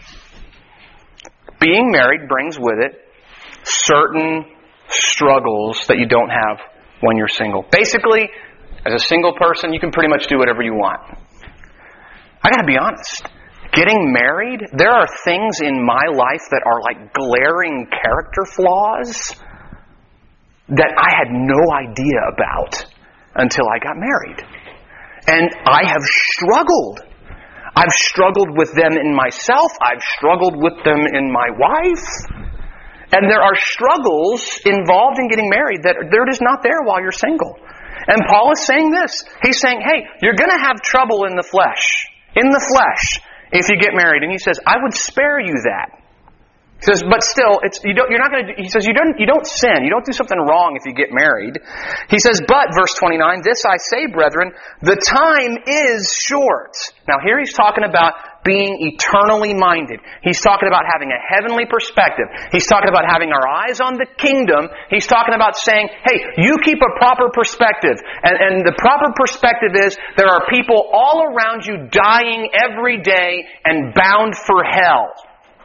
Being married brings with it certain struggles that you don't have when you're single. Basically, as a single person, you can pretty much do whatever you want. I got to be honest. Getting married, there are things in my life that are like glaring character flaws that I had no idea about until I got married. And I have struggled. I've struggled with them in myself. I've struggled with them in my wife. And there are struggles involved in getting married that they're just not there while you're single. And Paul is saying this. He's saying, hey, you're going to have trouble in the flesh. In the flesh. If you get married. And he says, I would spare you that. He says, but still, it's you don't. You're not going to. He says, you don't. You don't sin. You don't do something wrong if you get married. He says, but verse twenty-nine. This I say, brethren, the time is short. Now here he's talking about being eternally minded. He's talking about having a heavenly perspective. He's talking about having our eyes on the kingdom. He's talking about saying, hey, you keep a proper perspective. And, and the proper perspective is there are people all around you dying every day and bound for hell.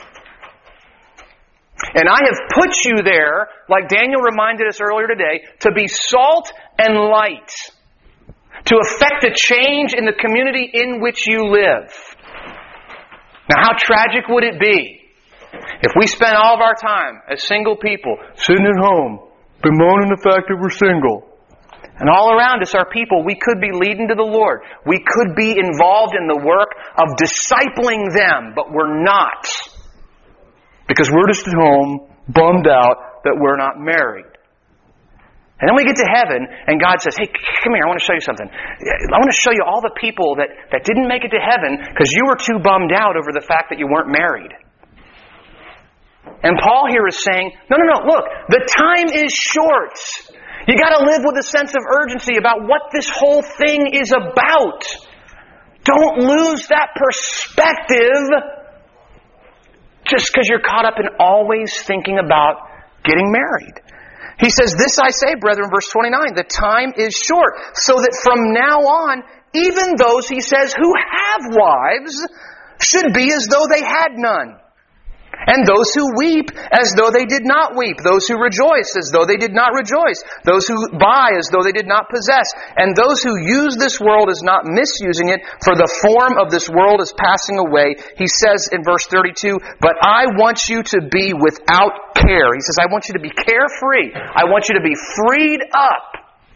And I have put you there, like Daniel reminded us earlier today, to be salt and light. To effect a change in the community in which you live. Now, how tragic would it be if we spent all of our time as single people sitting at home, bemoaning the fact that we're single? And all around us are people we could be leading to the Lord. We could be involved in the work of discipling them, but we're not. Because we're just at home, bummed out that we're not married. And then we get to heaven, and God says, hey, come here, I want to show you something. I want to show you all the people that, that didn't make it to heaven because you were too bummed out over the fact that you weren't married. And Paul here is saying, no, no, no, look, the time is short. You got to live with a sense of urgency about what this whole thing is about. Don't lose that perspective just because you're caught up in always thinking about getting married. He says, this I say, brethren, verse twenty-nine, the time is short, so that from now on, even those, he says, who have wives, should be as though they had none. And those who weep as though they did not weep. Those who rejoice as though they did not rejoice. Those who buy as though they did not possess. And those who use this world as not misusing it, for the form of this world is passing away. He says in verse thirty-two, but I want you to be without care. He says, I want you to be carefree. I want you to be freed up.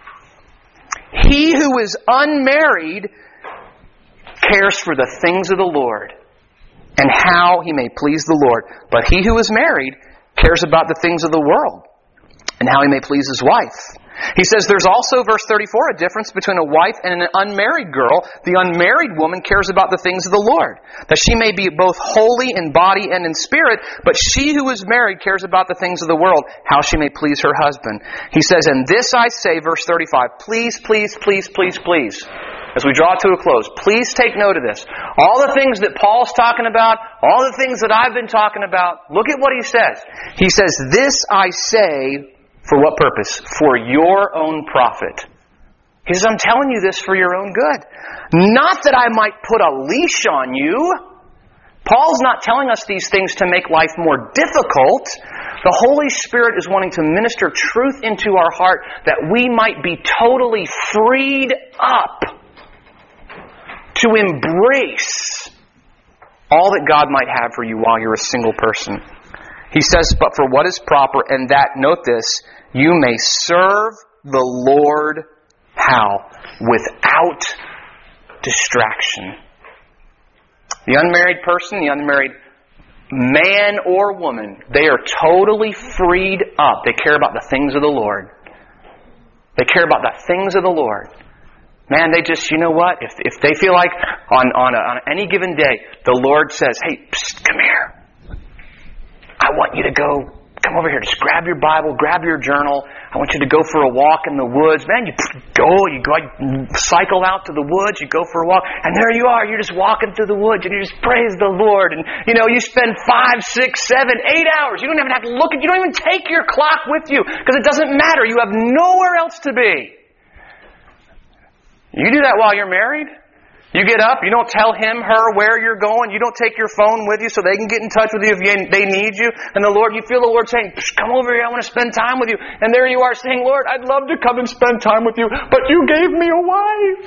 He who is unmarried cares for the things of the Lord, and how he may please the Lord. But he who is married cares about the things of the world, and how he may please his wife. He says there's also, verse thirty-four, a difference between a wife and an unmarried girl. The unmarried woman cares about the things of the Lord, that she may be both holy in body and in spirit, but she who is married cares about the things of the world, how she may please her husband. He says, and this I say, verse thirty-five, please, please, please, please, please, as we draw to a close, please take note of this. All the things that Paul's talking about, all the things that I've been talking about, look at what he says. He says, this I say. For what purpose? For your own profit. He says, I'm telling you this for your own good. Not that I might put a leash on you. Paul's not telling us these things to make life more difficult. The Holy Spirit is wanting to minister truth into our heart that we might be totally freed up to embrace all that God might have for you while you're a single person. He says, but for what is proper, and that, note this, you may serve the Lord how? Without distraction. The unmarried person, the unmarried man or woman, they are totally freed up. They care about the things of the Lord. They care about the things of the Lord. Man, they just, you know what? If if they feel like on, on, a, on any given day, the Lord says, hey, psst, come here. I want you to go, come over here, just grab your Bible, grab your journal. I want you to go for a walk in the woods. Man, you go, you go, you cycle out to the woods, you go for a walk, and there you are, you're just walking through the woods, and you just praise the Lord. And, you know, you spend five, six, seven, eight hours. You don't even have to look at, you don't even take your clock with you, because it doesn't matter. You have nowhere else to be. You do that while you're married. You get up, you don't tell him, her, where you're going. You don't take your phone with you so they can get in touch with you if they need you. And the Lord, you feel the Lord saying, come over here, I want to spend time with you. And there you are saying, Lord, I'd love to come and spend time with you, but you gave me a wife.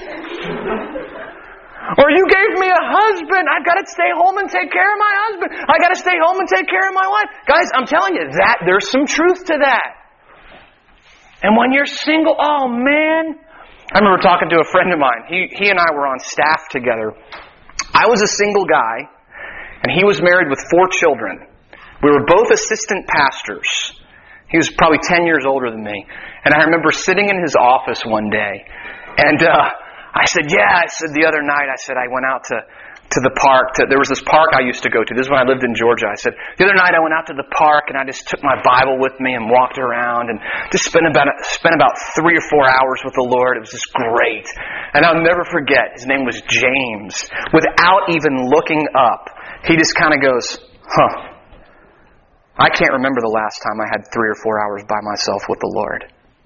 Or you gave me a husband. I've got to stay home and take care of my husband. I've got to stay home and take care of my wife. Guys, I'm telling you, that there's some truth to that. And when you're single, oh man... I remember talking to a friend of mine. He he and I were on staff together. I was a single guy, and he was married with four children. We were both assistant pastors. He was probably ten years older than me. And I remember sitting in his office one day, and uh, I said, yeah, I said the other night, I said I went out to... to the park. To, there was this park I used to go to. This is when I lived in Georgia. I said, the other night I went out to the park and I just took my Bible with me and walked around and just spent about spent about three or four hours with the Lord. It was just great. And I'll never forget, his name was James. Without even looking up, he just kind of goes, huh, I can't remember the last time I had three or four hours by myself with the Lord.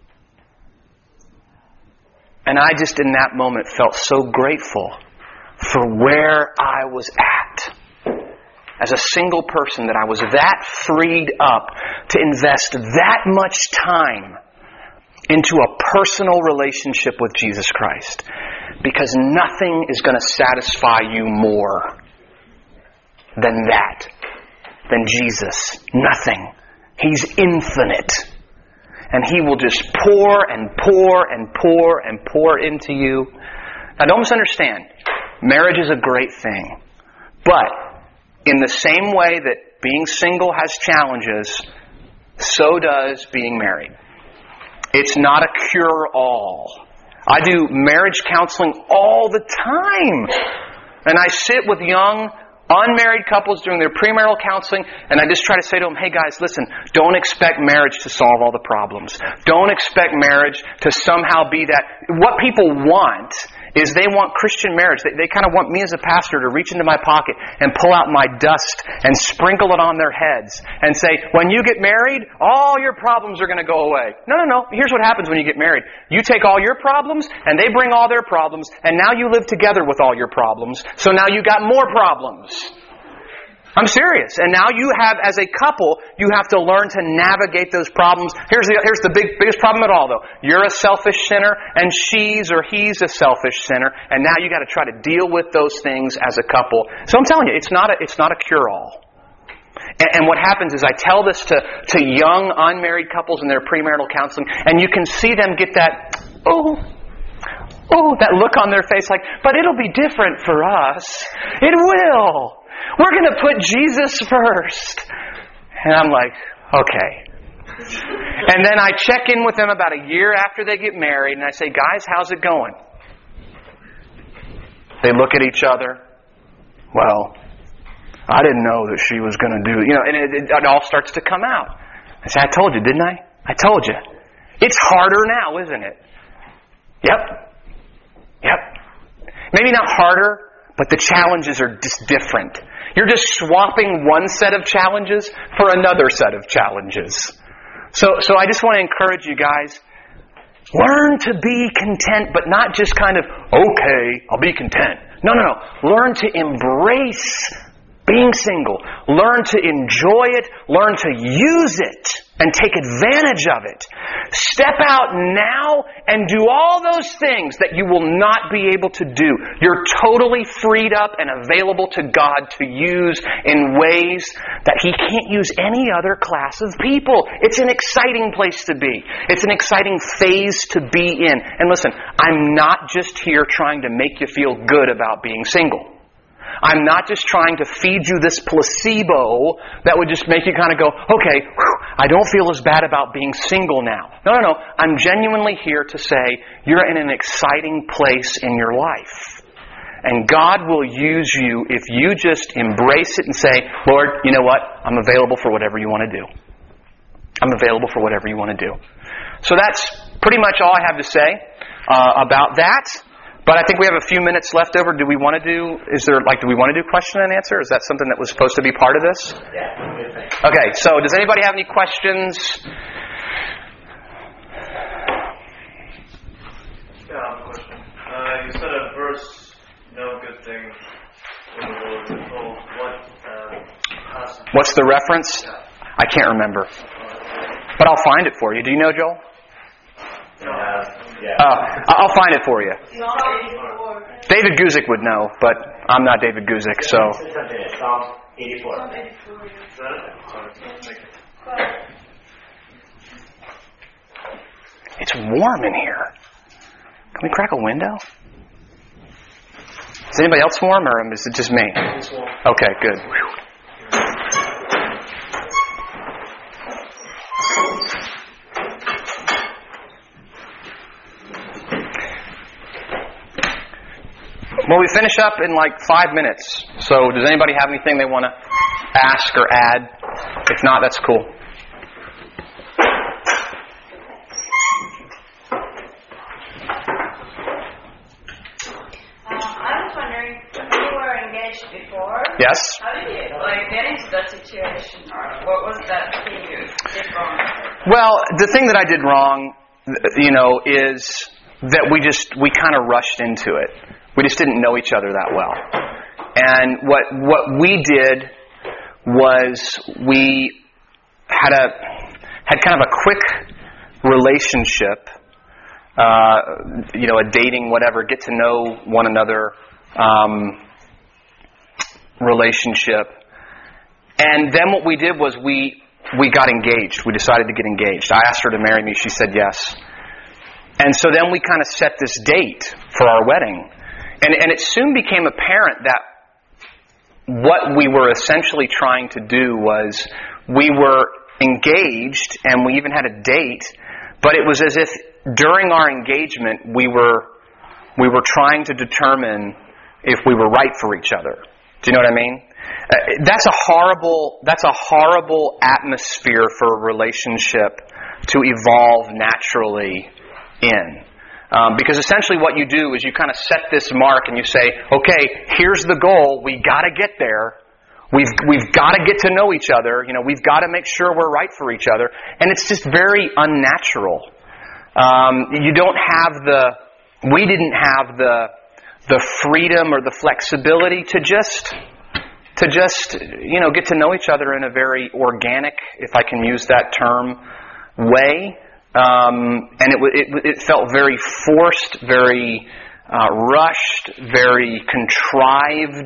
And I just in that moment felt so grateful for where I was at as a single person, that I was that freed up to invest that much time into a personal relationship with Jesus Christ. Because nothing is going to satisfy you more than that, than Jesus. Nothing. He's infinite. And He will just pour and pour and pour and pour into you. Now don't misunderstand. Marriage is a great thing. But in the same way that being single has challenges, so does being married. It's not a cure-all. I do marriage counseling all the time. And I sit with young, unmarried couples doing their premarital counseling, and I just try to say to them, hey guys, listen, don't expect marriage to solve all the problems. Don't expect marriage to somehow be that. What people want is they want Christian marriage. They, they kind of want me as a pastor to reach into my pocket and pull out my dust and sprinkle it on their heads and say, when you get married, all your problems are going to go away. No, no, no. Here's what happens when you get married. You take all your problems and they bring all their problems, and now you live together with all your problems. So now you got more problems. I'm serious. And now you have, as a couple, you have to learn to navigate those problems. Here's the here's the big biggest problem of all, though. You're a selfish sinner, and she's or he's a selfish sinner, and now you got to try to deal with those things as a couple. So I'm telling you, it's not a it's not a cure-all. And, and what happens is I tell this to to young unmarried couples in their premarital counseling, and you can see them get that oh. Oh, that look on their face like, but it'll be different for us. It will. We're going to put Jesus first. And I'm like, okay. And then I check in with them about a year after they get married, and I say, guys, how's it going? They look at each other. Well, I didn't know that she was going to do, you know, and it, it, it all starts to come out. I say, I told you, didn't I? I told you. It's harder now, isn't it? Yep. Yep. Maybe not harder, but the challenges are just different. You're just swapping one set of challenges for another set of challenges. So, so I just want to encourage you guys, learn to be content, but not just kind of, okay, I'll be content. No, no, no. Learn to embrace being single. Learn to enjoy it. Learn to use it and take advantage of it. Step out now and do all those things that you will not be able to do. You're totally freed up and available to God to use in ways that He can't use any other class of people. It's an exciting place to be. It's an exciting phase to be in. And listen, I'm not just here trying to make you feel good about being single. I'm not just trying to feed you this placebo that would just make you kind of go, okay, whew, I don't feel as bad about being single now. No, no, no. I'm genuinely here to say you're in an exciting place in your life. And God will use you if you just embrace it and say, Lord, you know what? I'm available for whatever you want to do. I'm available for whatever you want to do. So that's pretty much all I have to say uh, about that. But I think we have a few minutes left over. Do we want to do, is there, like, do we want to do question and answer? Is that something that was supposed to be part of this? Yeah, good thing. Okay, so does anybody have any questions? Yeah, I have a question. Uh, you said a verse, no good thing in the Lord is told. What uh, passage? What's the reference? Yeah. I can't remember. But I'll find it for you. Do you know, Joel? No. Yeah. Uh, I'll find it for you. David Guzik would know, but I'm not David Guzik, so. Psalm eighty-four. It's warm in here. Can we crack a window? Is anybody else warm, or is it just me? Okay, good. Whew. Well, we finish up in like five minutes. So does anybody have anything they want to ask or add? If not, that's cool. Um, I was wondering, you were engaged before. Yes? How did you like get into that situation, or what was that thing you did wrong? Well, the thing that I did wrong, you know, is that we just, we kind of rushed into it. We just didn't know each other that well. And what what we did was we had a had kind of a quick relationship, uh, you know, a dating, whatever, get to know one another um, relationship. And then what we did was we we got engaged. We decided to get engaged. I asked her to marry me. She said yes. And so then we kind of set this date for our wedding. And, and it soon became apparent that what we were essentially trying to do was we were engaged and we even had a date, but it was as if during our engagement we were we were trying to determine if we were right for each other. Do you know what I mean? Uh, that's a horrible that's a horrible atmosphere for a relationship to evolve naturally in. Um, because essentially what you do is you kind of set this mark and you say, okay, here's the goal. We got to get there. We've we've got to get to know each other. You know, we've got to make sure we're right for each other. And it's just very unnatural. Um, you don't have the, we didn't have the the freedom or the flexibility to just to just you know get to know each other in a very organic, if I can use that term, way. Um, and it, it it felt very forced, very uh, rushed, very contrived.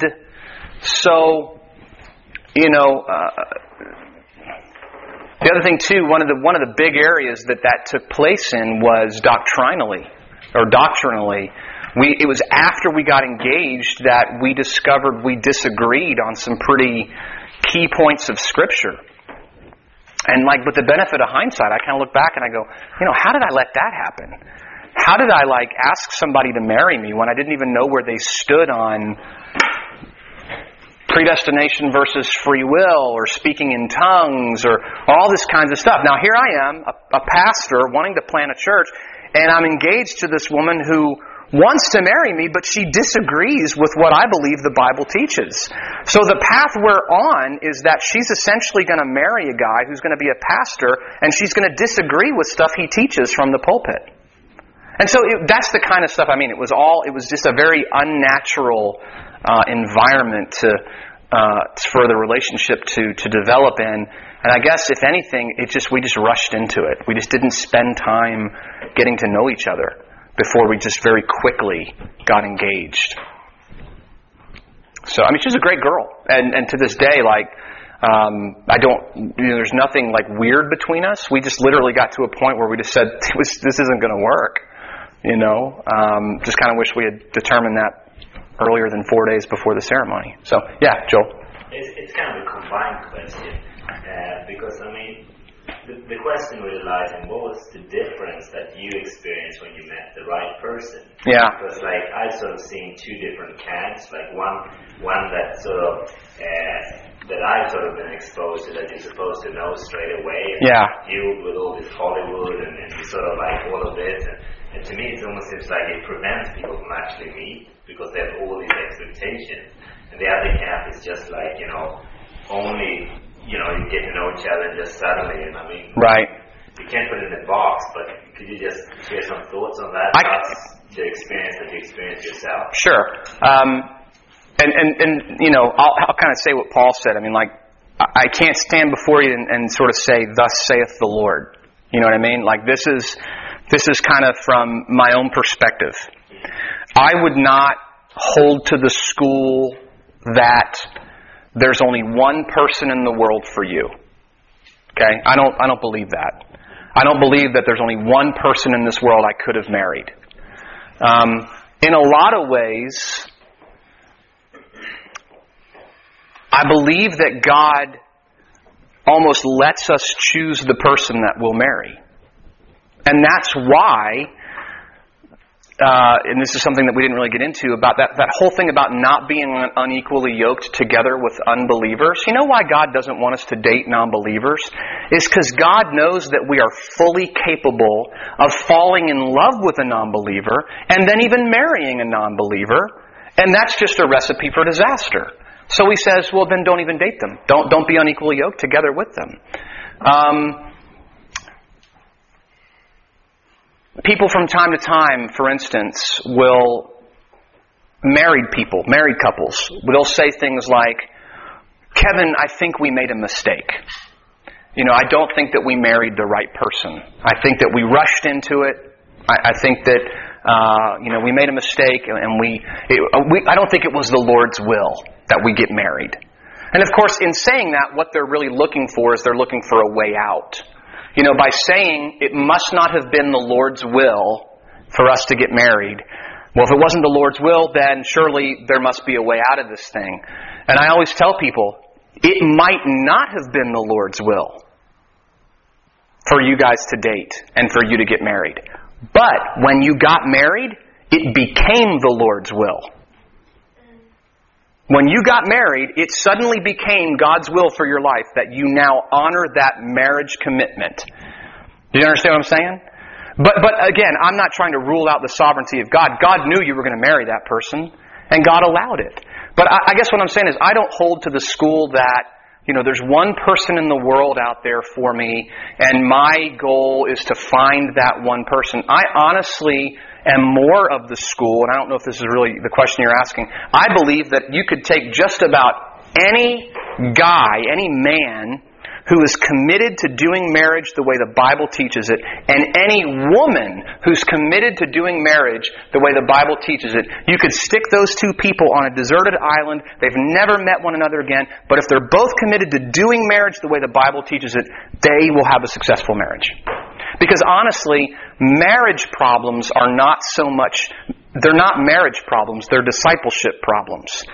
So, you know, uh, the other thing too, one of the one of the big areas that that took place in was doctrinally, or doctrinally. We it was after we got engaged that we discovered we disagreed on some pretty key points of Scripture. And like, with the benefit of hindsight, I kind of look back and I go, you know, how did I let that happen? How did I like ask somebody to marry me when I didn't even know where they stood on predestination versus free will, or speaking in tongues, or all this kinds of stuff? Now here I am, a, a pastor wanting to plant a church, and I'm engaged to this woman who wants to marry me, but she disagrees with what I believe the Bible teaches. So the path we're on is that she's essentially going to marry a guy who's going to be a pastor, and she's going to disagree with stuff he teaches from the pulpit. And so it, that's the kind of stuff, I mean, it was all, it was just a very unnatural uh, environment to, uh, for the relationship to, to develop in. And I guess, if anything, it just, we just rushed into it. We just didn't spend time getting to know each other before we just very quickly got engaged. So, I mean, she's a great girl. And, and to this day, like, um, I don't, you know, there's nothing like weird between us. We just literally got to a point where we just said, this isn't going to work. You know, um, just kind of wish we had determined that earlier than four days before the ceremony. So, yeah, Joel. It's, it's kind of a combined question. Uh, because, I mean, The, the question really lies in what was the difference that you experienced when you met the right person? Yeah. Because, like, I've sort of seen two different camps. Like, one one that sort of, uh, that I've sort of been exposed to, that you're supposed to know straight away. And yeah. Fueled with all this Hollywood and, and sort of like all of this. And, and to me, it almost seems like it prevents people from actually meet because they have all these expectations. And the other camp is just like, you know, only... you know, you get to know each other just suddenly, and I mean, right. You can't put it in a box, but could you just share some thoughts on that? I, the experience that you experienced yourself? Sure. Um, and, and, and, you know, I'll, I'll kind of say what Paul said. I mean, like, I can't stand before you and, and sort of say, thus saith the Lord. You know what I mean? Like, this is, this is kind of from my own perspective. I would not hold to the school that there's only one person in the world for you. Okay? I don't I don't believe that. I don't believe that there's only one person in this world I could have married. Um, in a lot of ways, I believe that God almost lets us choose the person that we'll marry. And that's why, Uh, and this is something that we didn't really get into, about that, that whole thing about not being unequally yoked together with unbelievers. You know why God doesn't want us to date non-believers? It's because God knows that we are fully capable of falling in love with a non-believer and then even marrying a non-believer, and that's just a recipe for disaster. So He says, well, then don't even date them. Don't, don't be unequally yoked together with them. Um... People from time to time, for instance, will, married people, married couples, they'll say things like, Kevin, I think we made a mistake. You know, I don't think that we married the right person. I think that we rushed into it. I, I think that, uh, you know, we made a mistake, and we, it, we, I don't think it was the Lord's will that we get married. And of course, in saying that, what they're really looking for is they're looking for a way out. You know, by saying it must not have been the Lord's will for us to get married. Well, if it wasn't the Lord's will, then surely there must be a way out of this thing. And I always tell people, it might not have been the Lord's will for you guys to date and for you to get married. But when you got married, it became the Lord's will. When you got married, it suddenly became God's will for your life that you now honor that marriage commitment. Do you understand what I'm saying? But but again, I'm not trying to rule out the sovereignty of God. God knew you were going to marry that person, and God allowed it. But I, I guess what I'm saying is I don't hold to the school that, you know, there's one person in the world out there for me, and my goal is to find that one person. I honestly am more of the school, and I don't know if this is really the question you're asking, I believe that you could take just about any guy, any man who is committed to doing marriage the way the Bible teaches it, and any woman who's committed to doing marriage the way the Bible teaches it. You could stick those two people on a deserted island. They've never met one another again. But if they're both committed to doing marriage the way the Bible teaches it, they will have a successful marriage. Because honestly, marriage problems are not so much, they're not marriage problems, they're discipleship problems.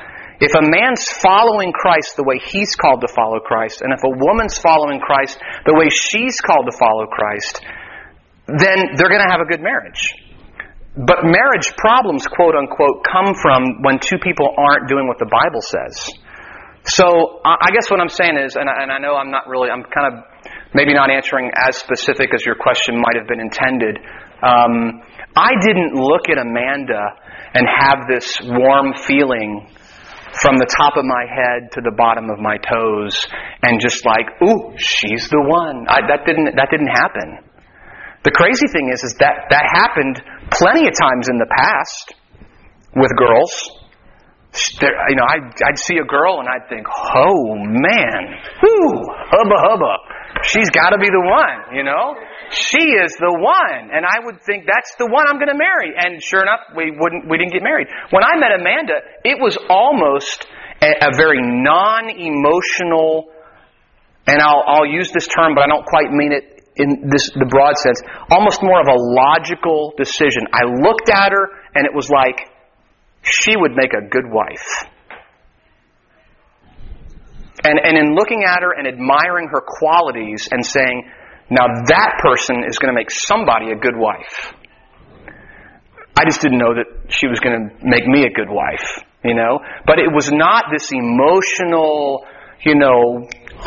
If a man's following Christ the way he's called to follow Christ, and if a woman's following Christ the way she's called to follow Christ, then they're going to have a good marriage. But marriage problems, quote unquote, come from when two people aren't doing what the Bible says. So I guess what I'm saying is, and I, and I know I'm not really, I'm kind of maybe not answering as specific as your question might have been intended. Um, I didn't look at Amanda and have this warm feeling from the top of my head to the bottom of my toes and just like, ooh, she's the one. I, that didn't that didn't happen. The crazy thing is, is that that happened plenty of times in the past with girls. There, you know, I'd, I'd see a girl and I'd think, oh man, whoo, hubba hubba, she's got to be the one, you know? She is the one. And I would think, that's the one I'm going to marry. And sure enough, we wouldn't, we didn't get married. When I met Amanda, it was almost a, a very non-emotional, and I'll, I'll use this term, but I don't quite mean it in this the broad sense, almost more of a logical decision. I looked at her and it was like, she would make a good wife. And, and in looking at her and admiring her qualities and saying, now that person is going to make somebody a good wife. I just didn't know that she was going to make me a good wife, you know. But it was not this emotional, you know,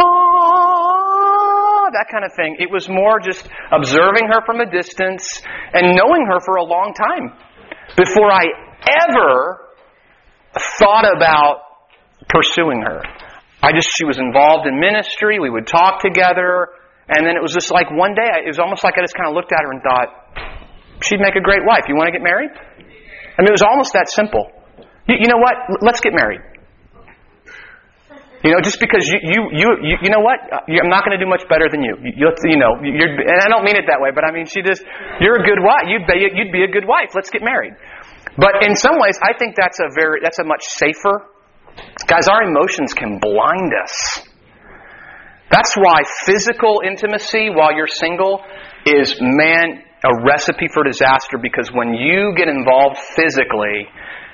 ah, that kind of thing. It was more just observing her from a distance and knowing her for a long time before I ever thought about pursuing her. I just, she was involved in ministry, we would talk together, and then it was just like one day, it was almost like I just kind of looked at her and thought, she'd make a great wife. You want to get married? I mean, it was almost that simple. You, you know what? Let's get married. You know, just because you, you, you, you, you know what? I'm not going to do much better than you. You, you know, you're, and I don't mean it that way, but I mean, she just, you're a good wife. You'd be, you'd be a good wife. Let's get married. But in some ways, I think that's a very, that's a much safer. Guys, our emotions can blind us. That's why physical intimacy while you're single is, man, a recipe for disaster, because when you get involved physically,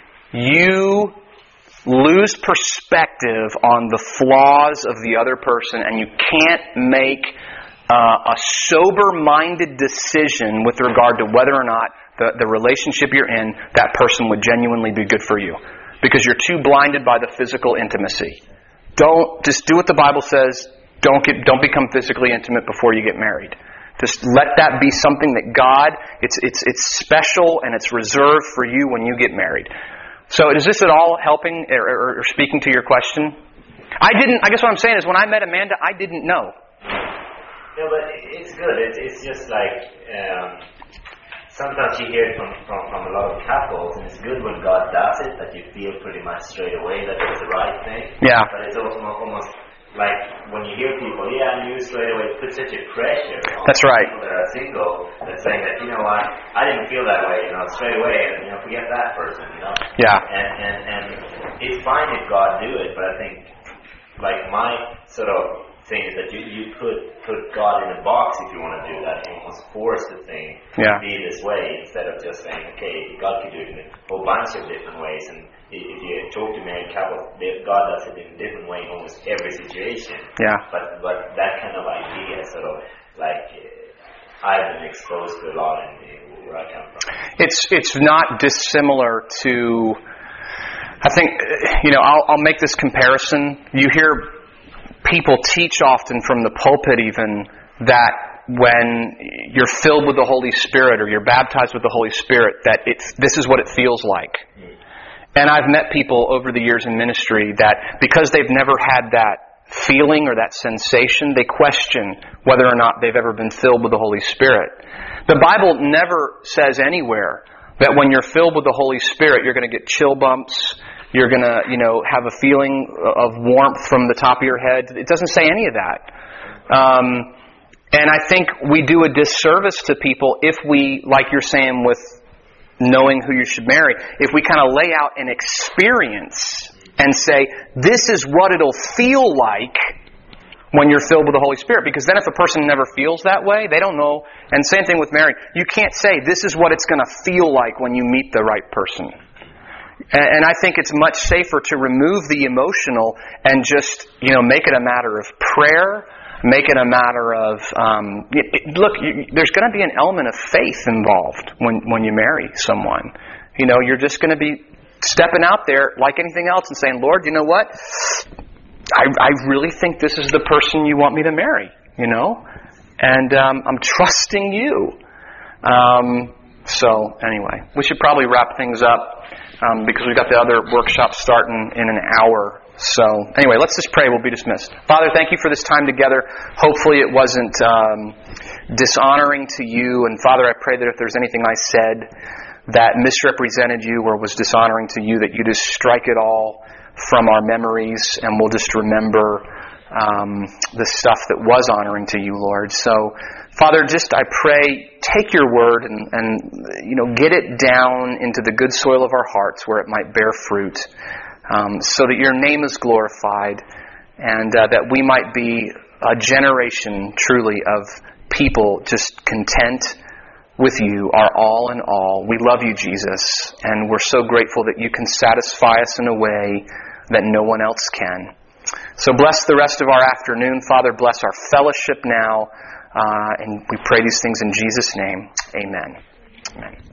you lose perspective on the flaws of the other person, and you can't make uh, a sober-minded decision with regard to whether or not the, the relationship you're in, that person would genuinely be good for you. Because you're too blinded by the physical intimacy. Don't, just do what the Bible says. Don't get, don't become physically intimate before you get married. Just let that be something that God, it's, it's, it's special and it's reserved for you when you get married. So is this at all helping or, or, or speaking to your question? I didn't, I guess what I'm saying is when I met Amanda, I didn't know. No, but it's good. It's, it's just like, um, sometimes you hear it from, from, from a lot of couples, and it's good when God does it, that you feel pretty much straight away that it's the right thing. Yeah. But it's also almost like when you hear people, yeah, I knew straight away, it puts such a pressure on That's right. people that are single, that's saying that, you know what, I didn't feel that way, you know, straight away, and, you know, forget that person, you know. Yeah. And, and, and it's fine if God do it, but I think, like, my sort of thing is that you, you put put God in a box if you want to do that. You almost force the thing Yeah. to be this way instead of just saying, okay, God can do it in a whole bunch of different ways. And if you talk to married couples, God does it in a different way in almost every situation. Yeah. But but that kind of idea, sort of like uh, I've been exposed to a lot in where I come from. It's it's not dissimilar to. I think, you know, I'll, I'll make this comparison. You hear people teach often from the pulpit even that when you're filled with the Holy Spirit or you're baptized with the Holy Spirit, that it's, this is what it feels like. And I've met people over the years in ministry that because they've never had that feeling or that sensation, they question whether or not they've ever been filled with the Holy Spirit. The Bible never says anywhere that when you're filled with the Holy Spirit, you're going to get chill bumps. You're going to, you know, have a feeling of warmth from the top of your head. It doesn't say any of that. Um, and I think we do a disservice to people if we, like you're saying with knowing who you should marry, if we kind of lay out an experience and say, this is what it'll feel like when you're filled with the Holy Spirit. Because then if a person never feels that way, they don't know. And same thing with marriage. You can't say, this is what it's going to feel like when you meet the right person. And, and I think it's much safer to remove the emotional and just, you know, make it a matter of prayer, make it a matter of, um, it, it, look, you, there's going to be an element of faith involved when, when you marry someone. You know, you're just going to be stepping out there like anything else and saying, Lord, you know what? I, I really think this is the person you want me to marry, you know? And um, I'm trusting you. Um, so, anyway, we should probably wrap things up um, because we've got the other workshop starting in an hour. So, anyway, let's just pray. We'll be dismissed. Father, thank you for this time together. Hopefully it wasn't um, dishonoring to you. And, Father, I pray that if there's anything I said that misrepresented you or was dishonoring to you, that you just strike it all from our memories and we'll just remember um, the stuff that was honoring to you, Lord. So, Father, just I pray, take your word and, and you know, get it down into the good soil of our hearts where it might bear fruit, um, so that your name is glorified and uh, that we might be a generation truly of people just content with you, our all in all. We love you, Jesus, and we're so grateful that you can satisfy us in a way that no one else can. So bless the rest of our afternoon. Father, bless our fellowship now. Uh, and we pray these things in Jesus' name. Amen. Amen.